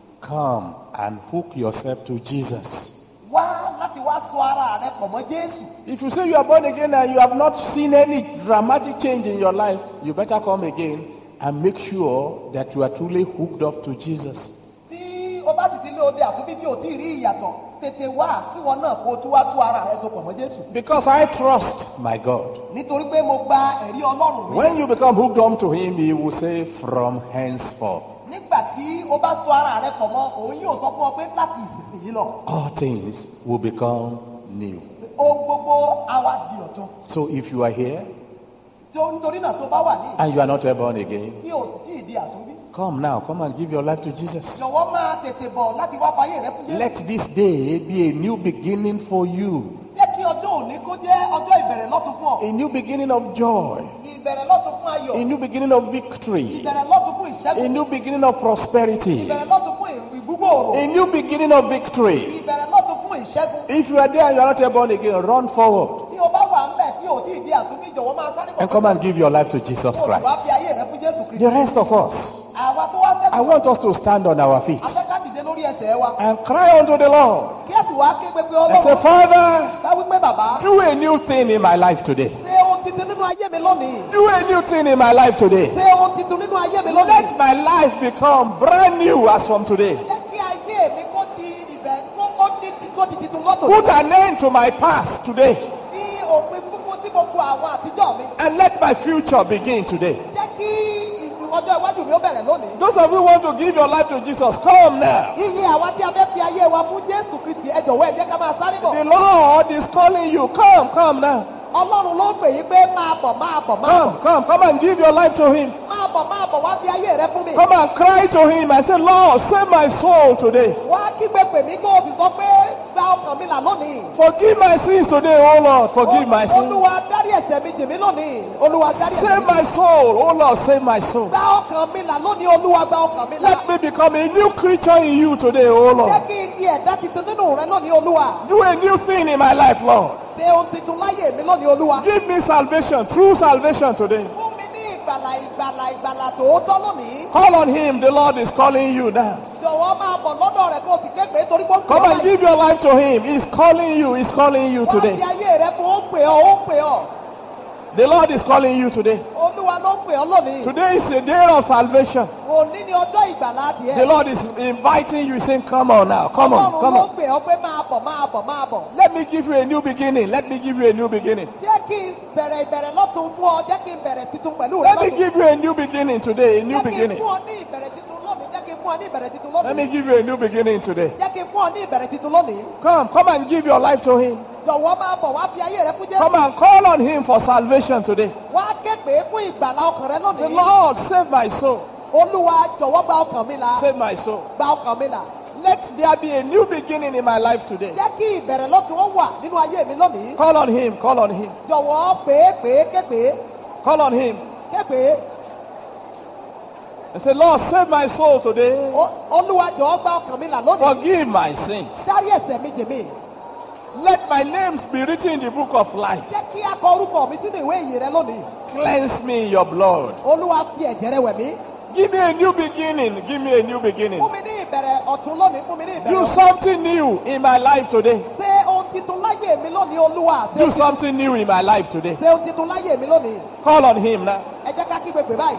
come and hook yourself to Jesus. wá láti wá sọ ara rẹ pọ̀ mọ́ Jésù. If you say you are born again and you have not seen any dramatic change in your life, you better come again and make sure that you are truly hooked up to Jesus. Tí ọba sì ti ní òde àtúnbí tí ò tí ì rí ìyàtọ̀, tètè wá kí wọn náà kó tó wá tú ara rẹ so pọ̀ mọ́ Jésù. Because I trust my God. Nítorí pé mo gba ẹ̀rí Ọlọ́run mi. When you become hooked on to him, he will say, from henceforth, Nígbà tí o bá sọ ara rẹ pọ̀ mọ́, òun yóò sọ fún ọ pé láti ìsinsìnyí lọ, all things will become new. ohun gbogbo á wá di ọ̀tun. So if you are here Tí ó- Nítorí náà tó bá wà ní and you are not yet born again, tí o sì tí ì di àtúnbí, come now, come and give your life to Jesus. jọ̀wọ́ máa tètè bọ̀ láti wá fayé rẹ fún Jésù. Let this day be a new beginning for you, Jẹ́ kí ọjọ́ òní kó jẹ́ ọjọ́ ìbẹ̀rẹ̀ lọ́tun fún ọ. a new beginning of joy, Ìbẹ̀rẹ̀ lọ́tun fún ayọ̀. a new beginning of victory, Ìbẹ̀rẹ̀ lọ́tun fún a ìṣẹ́gun. new beginning of prosperity, Ìbẹ̀rẹ̀ lọ́tun fún ìgbúgbòòrò. a new beginning of victory. Ìbẹ̀rẹ̀ lọ́tun fún ìṣẹ́gun. If you are there and you are not yet born again, run forward Tí o bá wà ń bẹ̀ tí o tí ì di àtúnbí, jọ̀wọ́ máa sáré bọ̀. and come and give your life to Jesus Kó o sì wá Christ. fi ayé rẹ fún Jésù Kristi. The rest of us, Àwa tó wá I sẹ́kù, want us to stand on our feet afẹ́ká dìde lórí ẹsẹ̀ wa. and cry unto the Lord Kí ẹ̀sìn wá ké gbégbé and say, Ọlọ́run. Father, Ká wí pé bàbá, do a new thing in my life today. ṣe ohun titun nínú ayé mi lónìí. Do a new thing in my life today. Ṣe ohun titun nínú ayé mi lónìí. Let my life become brand new as from today. Jẹ́ kí ayé mi kó di ibẹ̀ kó kó di kó di titun lọ́tọ̀. Put an end to my past today Tí òpin gbogbo tí gbogbo àwọn àtijọ́ mi. and let my future begin today. Jẹ́ kí ìlú ọjọ́ iwájú mi ó bẹ̀rẹ̀ lónìí. Those of you who want to give your life to Jesus, come now. Iye àwa tí a fẹ́ fi ayé wa fún Jésù Kristi, ẹ jọ̀wọ́ ẹ jẹ́ ká máa sáré bọ̀. The Lord is calling you. Come, come now. Ọlọ́run ló ń pè yín pé máa bọ̀ máa bọ̀ máa bọ̀. Come, come, come and give your life to Him. Máa bọ̀ máa bọ̀ wá fi ayé rẹ fún mi. Come and cry to Him and say, Lord, save my soul today. Wá kígbe pè mí kó o sì sọ pé gba ọkàn mi là lónìí. Forgive my sins today, oh Lord. Forgive my sins. Olúwa dárí ẹ̀ṣẹ̀ mi jì mí lónìí. Olúwa dárí ẹ̀ṣẹ̀ Save mi. my soul, oh Lord, save my soul. Gba ọkàn mi là lónìí. Olúwa gba ọkàn mi là. Let me become a new creature in you today, oh Jẹ́ Lord. kí n di ẹ̀dá titun nínú rẹ lónìí Olúwa. Do a new thing in my life, Lord. Ṣe ohun titun láyé mi lónìí Olúwa. Give me salvation, true salvation today. Fún mi ní ìgbàlà ìgbàlà ìgbàlà tòótọ́ lónìí. Call on Him, the Lord is calling you now. Jọ̀wọ́ máa bọ̀ lọ́dọ̀ rẹ̀ kó o sì ké pé torí pé ó ń pè Come ọ́ and láyé. give your life to Him. He's calling you, He's calling you Wá today. fi ayé rẹ fún ó ń pè ọ́ ó ń pè ọ́. The Lord is calling you today. Olúwa ló ń pè ọ́ lónìí. Today is a day of salvation. Òní ni ọjọ́ ìgbàlà adìẹ. The Lord is inviting you, saying, come on now, come on, Ọlọ́run come ló on. ń pè ọ́ pé máa bọ̀ máa bọ̀ máa bọ̀. Let me give you a new beginning. Let me give you a new beginning. Jẹ́ kí n bẹ̀rẹ̀ ìbẹ̀rẹ̀ lọ́tun fún ọ. Jẹ́ kí n bẹ̀rẹ̀ titun pẹ̀lú rẹ Let me lọ́tun. give you a new beginning today, a new Jẹ́ kí n beginning. fún ọ ní ìbẹ̀rẹ̀ titun lónìí. Jẹ́ kí n fún ọ ní ìbẹ̀rẹ̀ titun Let me lónìí. give you a new beginning today. Jẹ́ kí n fún ọ ní ìbẹ̀rẹ̀ titun lónìí. Come, come and give your life to Him. Jọ̀wọ́ máa bọ̀ wá fi ayé rẹ fún Come Jésù. and call on Him for salvation today. Wá ké pé fún ìgbàlà ọkàn rẹ Say, lónìí. Lord, save my soul. Olúwa jọ̀wọ́ gba ọkàn mi là. Save my soul. Gba ọkàn mi là. Let there be a new beginning in my life today. Jẹ́ kí ìbẹ̀rẹ̀ lọ́tun ó wà nínú ayé mi lónìí. Call on Him, call on Him, Jọ̀wọ́ pé pé ké pé call on Him. ké pé. And say, Lord, save my soul today. O- olúwa jọ̀ọ́ gba ọkàn mi là lónìí. Forgive my sins. dárí ẹ̀ṣẹ̀ mi jì mí. Let my names be written in the book of life. jẹ́ kí a kọ orúkọ mi sínú ìwé ìyè rẹ lónìí. Cleanse me in your blood. olúwa fi ẹ̀jẹ̀ rẹ wẹ̀ mí. Give me a new beginning. Give me a new beginning. fún mi ní ìbẹ̀rẹ̀ ọ̀tún lónìí. fún mi ní ìbẹ̀rẹ̀ Do ọ̀tún. something new in my life today. ṣe ohun titun láyé mi lónìí olúwa. ṣe Do ohun titun- something new in my life today. ṣe ohun titun láyé mi lónìí. Call on him now. ẹ jẹ́ ká kígbe pè báyìí.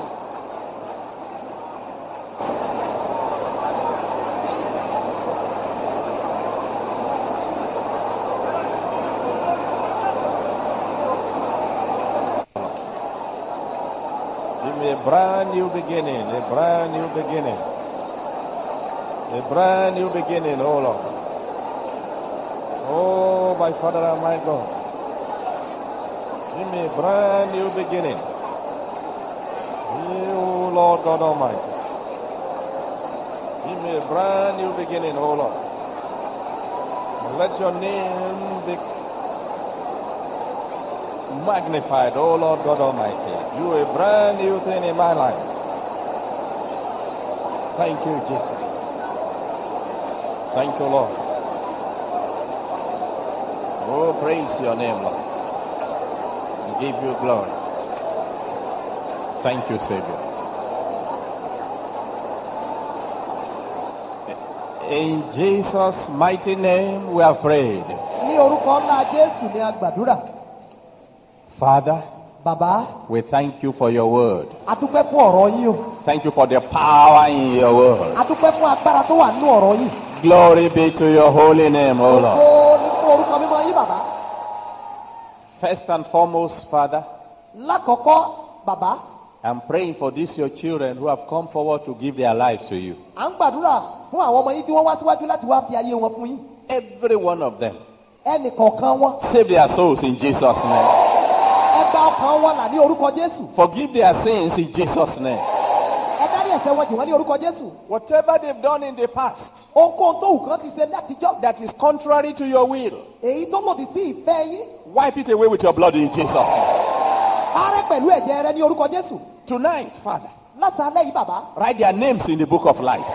Give me a brand new beginning. A brand new beginning. A brand new beginning, oh Lord. Oh, my Father and my God. Give me a brand new beginning. Oh, Lord God Almighty. Give me a brand new beginning, oh Lord. Let your name be magnified, oh Lord God Almighty. Do a brand new thing in my life. Thank you, Jesus. Thank you, Lord. Oh, praise your name, Lord. We give you glory. Thank you, Savior. In Jesus' mighty name we have prayed. ní orúkọ ńlá jésù ni a gbàdúrà. Father, bàbá we thank you for your word. a dúpẹ́ fún ọ̀rọ̀ yín o. Thank you for the power in your word. a dúpẹ́ fún agbára tó wà nínú ọ̀rọ̀ yín. Glory be to your holy name, O Lord. Ògo ni fún orúkọ mímọ́ yín bàbá. First and foremost, Father, lákọ̀ọ́kọ́ bàbá I'm praying for these your children who have come forward to give their lives to you. à ń gbàdúrà fún àwọn ọmọ yín tí wọ́n wá síwájú láti wá fi ayé wọn fún yín. Every one of them. ẹnì kọ̀ọ̀kan wọn. Save their souls in Jesus' name. ẹ gba ọkàn wọn là ní orúkọ jésù. Forgive their sins in Jesus' name. ẹ dárí ẹ̀ṣẹ̀ wọn jì wọ́n ní orúkọ jésù. Whatever they've done in the past ohunkóhun tó wù kán ti ṣe látijọ́. that is contrary to your will, èyí tó lòdì sí ìfẹ́ yín. wipe it away with your blood in Jesus' name. parẹ́ pẹ̀lú ẹ̀jẹ̀ rẹ ní orúkọ jésù. Tonight, Father, lásàálẹ̀ yìí bàbá. write their names in the book of life.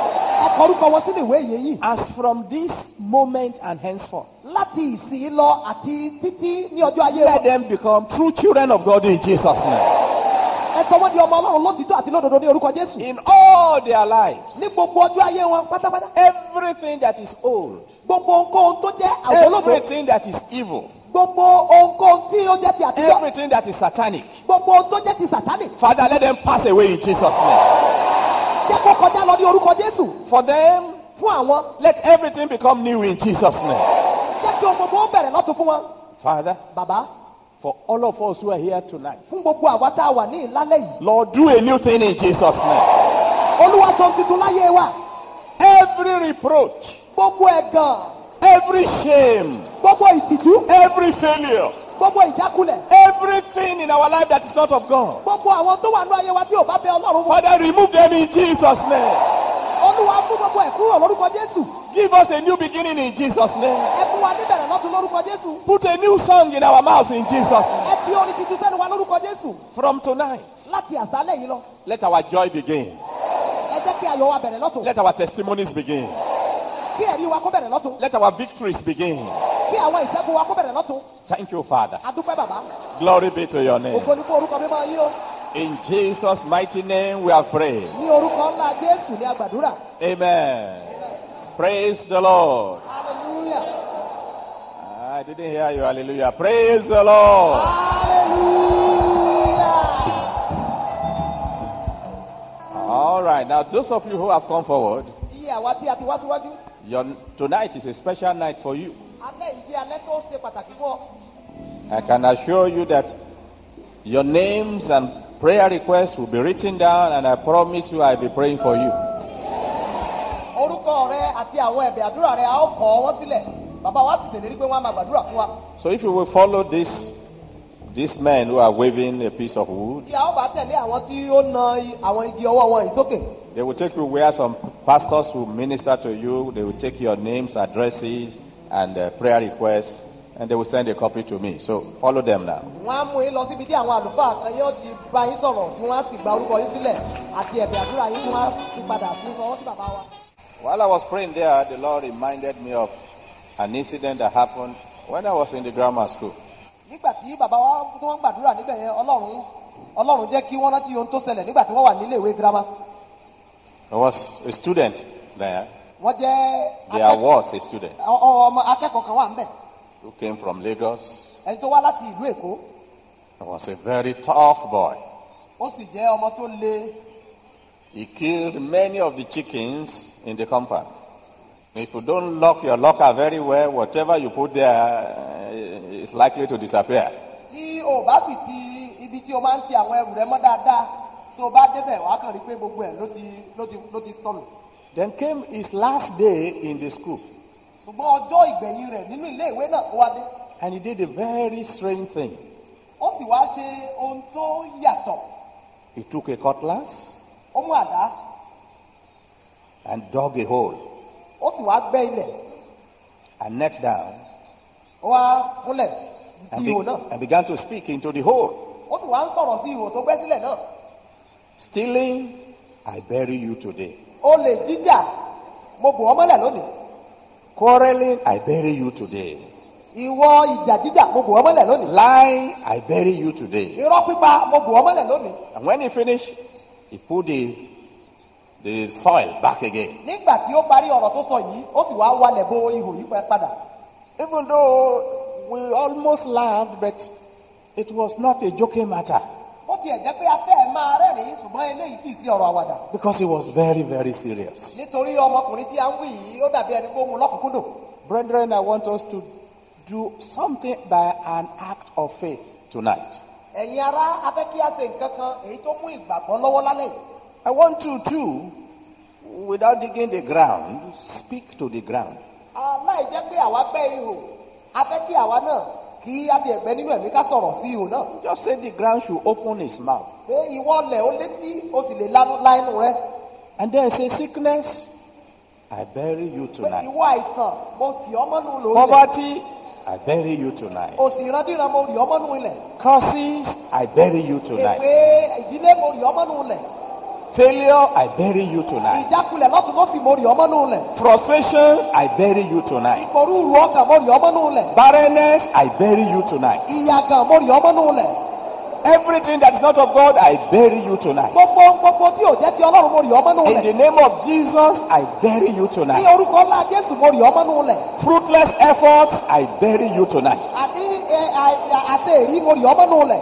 ẹ kọ orúkọ wọn sínú ìwé ìyè yìí. As from this moment and henceforth, láti ìsìn lọ àti títí ní ọjọ́ ayé let wọn. them become true children of God in Jesus' name. ẹ sọ wọ́n di ọmọ ọlọ́run lótìtọ́ àti lódodo ní orúkọ jésù. In all their lives, ní gbogbo ọjọ́ ayé wọn pátápátá. everything that is old, gbogbo ohunkóhun tó jẹ́ àwòlódò. everything that is evil, gbogbo ohunkóhun tí ó jẹ́ ti àtijọ́. everything that is satanic, gbogbo ohun tó jẹ́ ti sàtánì. Father, let them pass away in Jesus' name. jẹ́ kó kọjá lọ ní orúkọ jésù. For them, fún àwọn. let everything become new in Jesus' name. jẹ́ kí ohun gbogbo ó bẹ̀rẹ̀ lọ́tún fún wọn. Father, bàbá for all of us who are here tonight, fún gbogbo àwa tá a wà ní ìlálẹ́ yìí. Lord, do a new thing in Jesus' name. olúwa sọ tuntun láyé wa. Every reproach, gbogbo ẹ̀gàn. every shame, gbogbo ìtìjú. every failure, gbogbo ìjákulẹ̀. everything in our life that is not of God, gbogbo àwọn tó wà ní ayé wa tí ò bá bẹ ọlọ́run fún. Father, remove them in Jesus' name. olúwa fún gbogbo ẹ̀ kúrò lórúkọ jésù. Give us a new beginning in Jesus' name. ẹ fún wa níbẹ̀rẹ̀ lọ́tún lórúkọ jésù. Put a new song in our mouths in Jesus' name. ẹ fi orin tuntun sẹ́nu wa lórúkọ jésù. From tonight, láti àṣálẹ̀ yìí lọ. let our joy begin. ẹ jẹ́ kí ayọ̀ wa bẹ̀rẹ̀ lọ́tún. Let our testimonies begin. kí ẹ̀rí wa kó bẹ̀rẹ̀ lọ́tún. Let our victories begin. kí àwọn ìṣẹ́gun wa kó bẹ̀rẹ̀ lọ́tún. Thank you, Father. adúpẹ́ bàbá. Glory be to your name. ògo ni fún orúkọ mímọ́ yín o. In Jesus' mighty name we have prayed. ní orúkọ ńlá jésù ní agbàdúrà. Amen. Praise the Lord. hallelujah. I didn't hear you. Hallelujah. Praise the Lord. hallelujah. All right. Now, those of you who have come forward, iye àwa tí a ti wá síwájú. your, tonight is a special night for you. alẹ́ yìí jẹ́ alẹ́ tó ṣe pàtàkì fún ọ. I can assure you that your names and prayer requests will be written down, and I promise you I'll be praying for you. orúkọ rẹ àti àwọn ẹ̀bẹ̀ àdúrà rẹ a ó kọ wọ́n sílẹ̀. bàbá wa sì ṣèlérí pé wọ́n á máa gbàdúrà fún wa. So if you will follow this, these men who are waving a piece of wood, tí a ó bá tẹ̀lé àwọn tí ó na i- àwọn igi ọwọ́ wọn yìí sókè. they will take you where some pastors will minister to you. They will take your names, addresses, and uh, prayer requests, And they will send a copy to me. So follow them now. wọ́n á mú yín lọ síbi tí àwọn àlùfáà kan yóò ti bá yín sọ̀rọ̀ tí wọ́n á sì gba orúkọ yín sílẹ̀ àti ẹ̀bẹ̀ àdúrà yín wọ́n á fi padà sí ọwọ́ sí bàbá wa. While I was praying there, the Lord reminded me of an incident that happened when I was in the grammar school. nígbà tí bàbá wa tí wọ́n gbàdúrà níbẹ̀ yẹn ọlọ́run ọlọ́run jẹ́ kí wọ́n rántí ohun tó ṣẹlẹ̀ nígbà tí wọ́n wà nílé ìwé girama. There was a student there. wọ́n jẹ́ There was a student ọmọ akẹ́kọ̀ọ́ kan wà ńbẹ̀ who came from Lagos. ẹni tó wá láti ìlú Èkó. He was a very tough boy. ó sì jẹ́ ọmọ tó le. He killed many of the chickens in the compound. If you don't lock your locker very well, whatever you put there uh, is likely to disappear. tí o bá sì ti ibi tí o máa ń ti àwọn ẹrù rẹ mọ́ dáadáa tó o bá débẹ̀ wàá kàn rí pé gbogbo ẹ̀ ló ti ló ti ló ti sọnù. Then came his last day in the school. ṣùgbọ́n ọjọ́ ìgbẹ̀yìn rẹ̀ nínú ilé ìwé náà ó wá dé. And he did a very strange thing. ó sì wá ṣe ohun tó yàtọ̀. He took a cutlass ó mú àdá and dug a hole ó sì wá gbẹ́ ilẹ̀ and knelt down ó wá kúnlẹ̀ and, ti ihò be- náà and began to speak into the hole. ó sì wá ń sọ̀rọ̀ sí ihò tó gbẹ́ sílẹ̀ náà. Stealing, I bury you today. olè jíjà mo bò ọ́ mọ́lẹ̀ lónìí. Quarreling, I bury you today. ìwọ ìjà jíjà mo bò ọ́ mọ́lẹ̀ lónìí. Lying, I bury you today. irọ́ pípa mo bò ọ́ mọ́lẹ̀ lónìí. And when he finished, he put the, the soil back again. nígbà tí ó parí ọ̀rọ̀ tó sọ yìí ó sì wá walẹ̀ bo ihò yìí pẹ́ padà. Even though we almost laughed, but it was not a joking matter ó tiẹ̀ jẹ́ pé afẹ́ ẹ̀ máa rẹ́rìn-ín ṣùgbọ́n eléyìí kì í sí ọ̀rọ̀ àwàdà. because it was very, very serious. nítorí ọmọkùnrin tí a ń wí yìí ó dàbí ẹni pé ó mú lọ́kùnkúndùn. Brethren, I want us to do something by an act of faith tonight. ẹ̀yin ará a fẹ́ kí a ṣe nǹkan kan èyí tó mú ìgbàgbọ́ lọ́wọ́ lálẹ́ yìí. I want you too, without digging the ground, speak to the ground. aláì jẹ́ pé àwa gbẹ́ ihò a fẹ́ kí àwa náà kí a ti ẹ̀gbẹ́ nínú ẹ̀mí ká sọ̀rọ̀ sí ihò náà. Just say the ground should open its mouth. pé ìwọ lẹ̀ ó létí o sì lè lanu la ẹnu rẹ. And then say, sickness, I bury you pé tonight. ìwọ àìsàn mo tì ọ́ mọ́nú lórí rẹ̀. Poverty, I bury you tonight. o sì ìrandíran mo rì ọ́ mọ́nú ilẹ̀. Curses, I bury you tonight. èpè ìdílé mo rì ọ́ mọ́nú ilẹ̀. Failure, I bury you tonight. ìjákulẹ̀ lọ́tún lọ́sì mo rì ọ́ mọ́nú ilẹ̀. Frustrations, I bury you tonight. ìpòrúurú ọkàn mo rì ọ́ mọ́nú ilẹ̀. Barrenness, I bury you tonight. ìyàgàn mo rì ọ́ mọ́nú ilẹ̀. Everything that is not of God, I bury you tonight. gbogbo gbogbo tí ò jẹ́ ti ọlọ́run mo rì ọ́ mọ́nú In ilẹ̀. the name of Jesus, I bury you ní tonight. orúkọ ńlá jésù mo rì ọ́ mọ́nú ilẹ̀. Fruitless efforts, I bury you tonight. àti ẹ, à- à- àṣẹ èrí mo rì ọ́ mọ́nú ilẹ̀.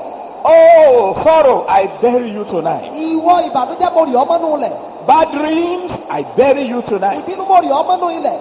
Oh, sorrow, I bury you tonight. ìwọ ìbànújẹ́ mo rì ọ́ mọ́nú ilẹ̀. Bad dreams, I bury you tonight. ìbínú mo rì ọ́ mọ́nú ilẹ̀.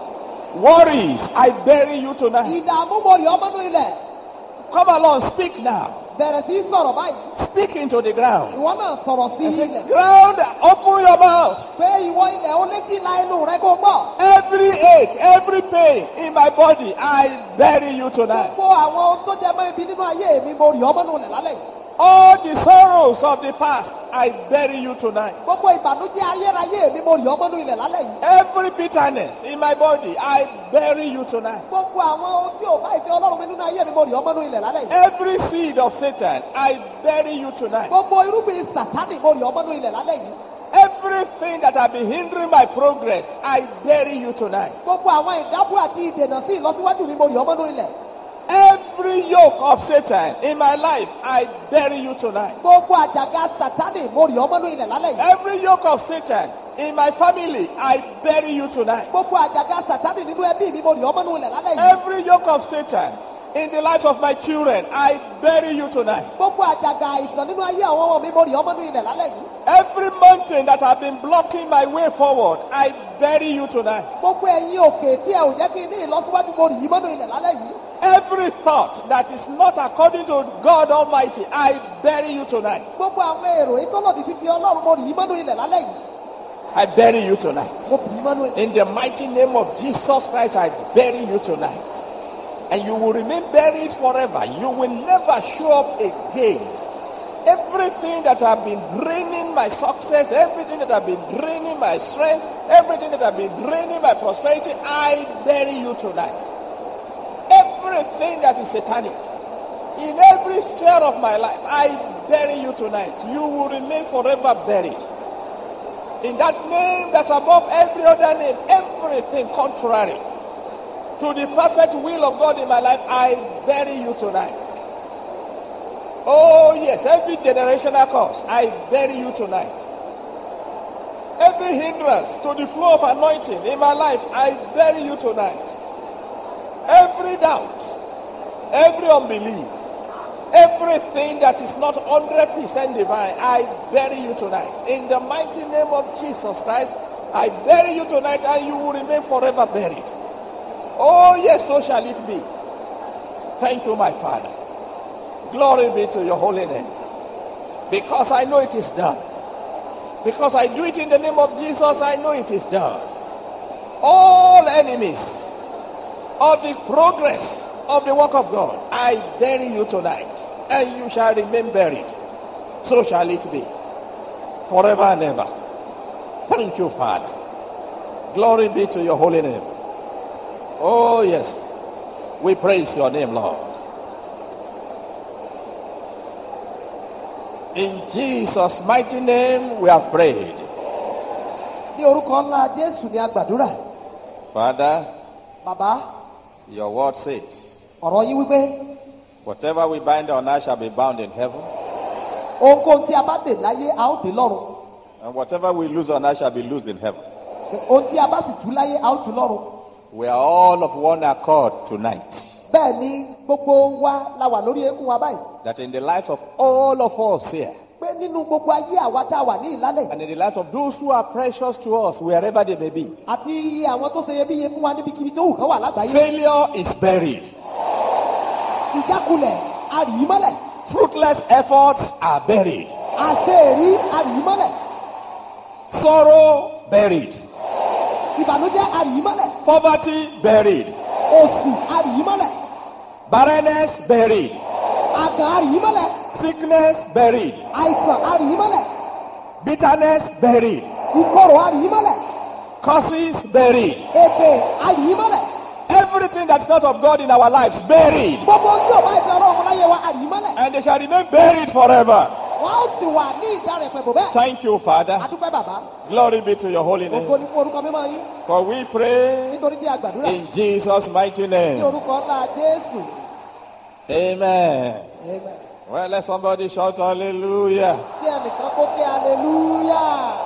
Worries, I bury you tonight. ìdààmú mo rì ọ́ mọ́nú ilẹ̀. Come along, speak now. bẹ̀rẹ̀ sí í sọ̀rọ̀ báyìí. Speak into the ground. ìwọ náà sọ̀rọ̀ sí ilẹ̀. Ground, open your mouth. pé ìwọ ilẹ̀ ó létí la ẹnu rẹ kó gbọ́. Every ache, every pain in my body, I bury you tonight. gbogbo àwọn ohun tó jẹ mọ́ ibi nínú ayé mi mo rì ọ́ mọ́nú ilẹ̀ lálẹ́ yìí. All the sorrows of the past, I bury you tonight. gbogbo ìbànújẹ́ ayérayé mi mo rì ọ́ mọ́nú ilẹ̀ lálẹ́ yìí. Every bitterness in my body, I bury you tonight. gbogbo àwọn ohun tí ò bá ìfẹ́ ọlọ́run mi nínú ayé mi mo rì ọ́ mọ́nú ilẹ̀ lálẹ́ yìí. Every seed of Satan, I bury you tonight. gbogbo irúgbìn sàtánì mo rì ọ́ mọ́nú ilẹ̀ lálẹ́ yìí. Everything that have been hindering my progress, I bury you tonight. gbogbo àwọn ìdábò àti ìdènà sí ìlọsíwájú mi mo rì ọ́ mọ́nú ilẹ̀. Every yoke of Satan in my life, I bury you tonight. gbogbo àjàgà sàtánì mo rì ọ́ mọ́nú ilẹ̀ lálẹ́ yìí. Every yoke of Satan in my family, I bury you tonight. gbogbo àjàgà sàtánì nínú ẹbí mi mo rì ọ́ mọ́nú ilẹ̀ lálẹ́ yìí. Every yoke of Satan in the lives of my children, I bury you tonight. gbogbo àjàgà àìsàn nínú ayé àwọn ọmọ mi mo rì ọ́ mọ́nú ilẹ̀ lálẹ́ yìí. Every mountain that have been blocking my way forward, I bury you tonight. gbogbo ẹ̀yin òkè tí ẹ ò jẹ́ kí n ní ìlọsíwájú mo rì yí mọ́nú ilẹ̀ lálẹ́ yìí. Every thought that is not according to God Almighty, I bury you tonight. gbogbo àwọn èrò yìí tó lòdì sí ti ọlọ́run mo rì yí mọ́nú ilẹ̀ lálẹ́ yìí. I bury you tonight. mo bì í mọ́nú ilẹ̀. In the mighty name of Jesus Christ, I bury you tonight. And you will remain buried forever. You will never show up again. Everything that have been draining my success, everything that have been draining my strength, everything that have been draining my prosperity, I bury you tonight. Every everything that is satanic, in every sphere of my life, I bury you tonight. You will remain forever buried. In that name that's above every other name, everything contrary to the perfect will of God in my life, I bury you tonight. Oh yes, every generational curse, I bury you tonight. Every hindrance to the flow of anointing in my life, I bury you tonight. Every doubt, every unbelief, everything that is not one hundred percent divine, I bury you tonight. In the mighty name of Jesus Christ, I bury you tonight and you will remain forever buried. Oh yes, so shall it be. Thank you, my Father. Glory be to your holy name. Because I know it is done. Because I do it in the name of Jesus, I know it is done. All enemies of the progress of the work of God, I bury you tonight, and you shall remain buried. So shall it be, forever and ever. Thank you, Father. Glory be to your holy name. Oh yes, we praise your name, Lord. In Jesus' mighty name we have prayed. Ní orúkọ ńlá Jésù ni a gbàdúrà. Father, Bàbá, your word says, ọ̀rọ̀ yín wípé whatever we bind on earth shall be bound in heaven, ohunkóhun tí a bá dè láyé a ó dè lọ́run. and whatever we lose on earth shall be loosed in heaven. Ohun tí a bá sì tú láyé a ó tú lọ́run. We are all of one accord tonight. Bẹ́ẹ̀ ni gbogbo wa la wà lórí eékún wa báyìí. That in the lives of all of us here, Pé nínú gbogbo ayé àwa tá a wà ní ìlálẹ̀. and in the lives of those who are precious to us, wherever they may be, Àti iye àwọn tó ṣe iyebíye fún wa níbikíbi tó wù kán wà lágbàáyé. failure is buried. Ìjákulẹ̀ a rì í mọ́lẹ̀. Fruitless efforts are buried. Àṣeèrí a rì í mọ́lẹ̀. Sorrow buried. Ìbànújẹ́ a rì í mọ́lẹ̀. Poverty buried. Òṣì a rì í mọ́lẹ̀. Barrenness buried. Àgàn a rì í mọ́lẹ̀. Sickness buried. Àìsàn a rì í mọ́lẹ̀. Bitterness buried. Ìkorò a rì í mọ́lẹ̀. Curses buried. Èpè a rì í mọ́lẹ̀. Everything that's not of God in our lives buried. Gbogbo ohun tí ò bá ìfẹ́ Ọlọ́run láyé wa a rì í mọ́lẹ̀. And they shall remain buried forever. Wọ́n á sì wà ní ìdárẹ̀pẹ̀ bò bẹ́ẹ̀. Thank you, Father. Adúpẹ́ bàbá. Glory be to your holy Ògo name. ni fún orúkọ mímọ́ yín. For we pray Nítorí tí a gbàdúrà. in Jesus' mighty Ní name. orúkọ ńlá Jésù. Amen. Amen. Well, let somebody shout hallelujah. Kí ẹnìkan kó kí hallelujah.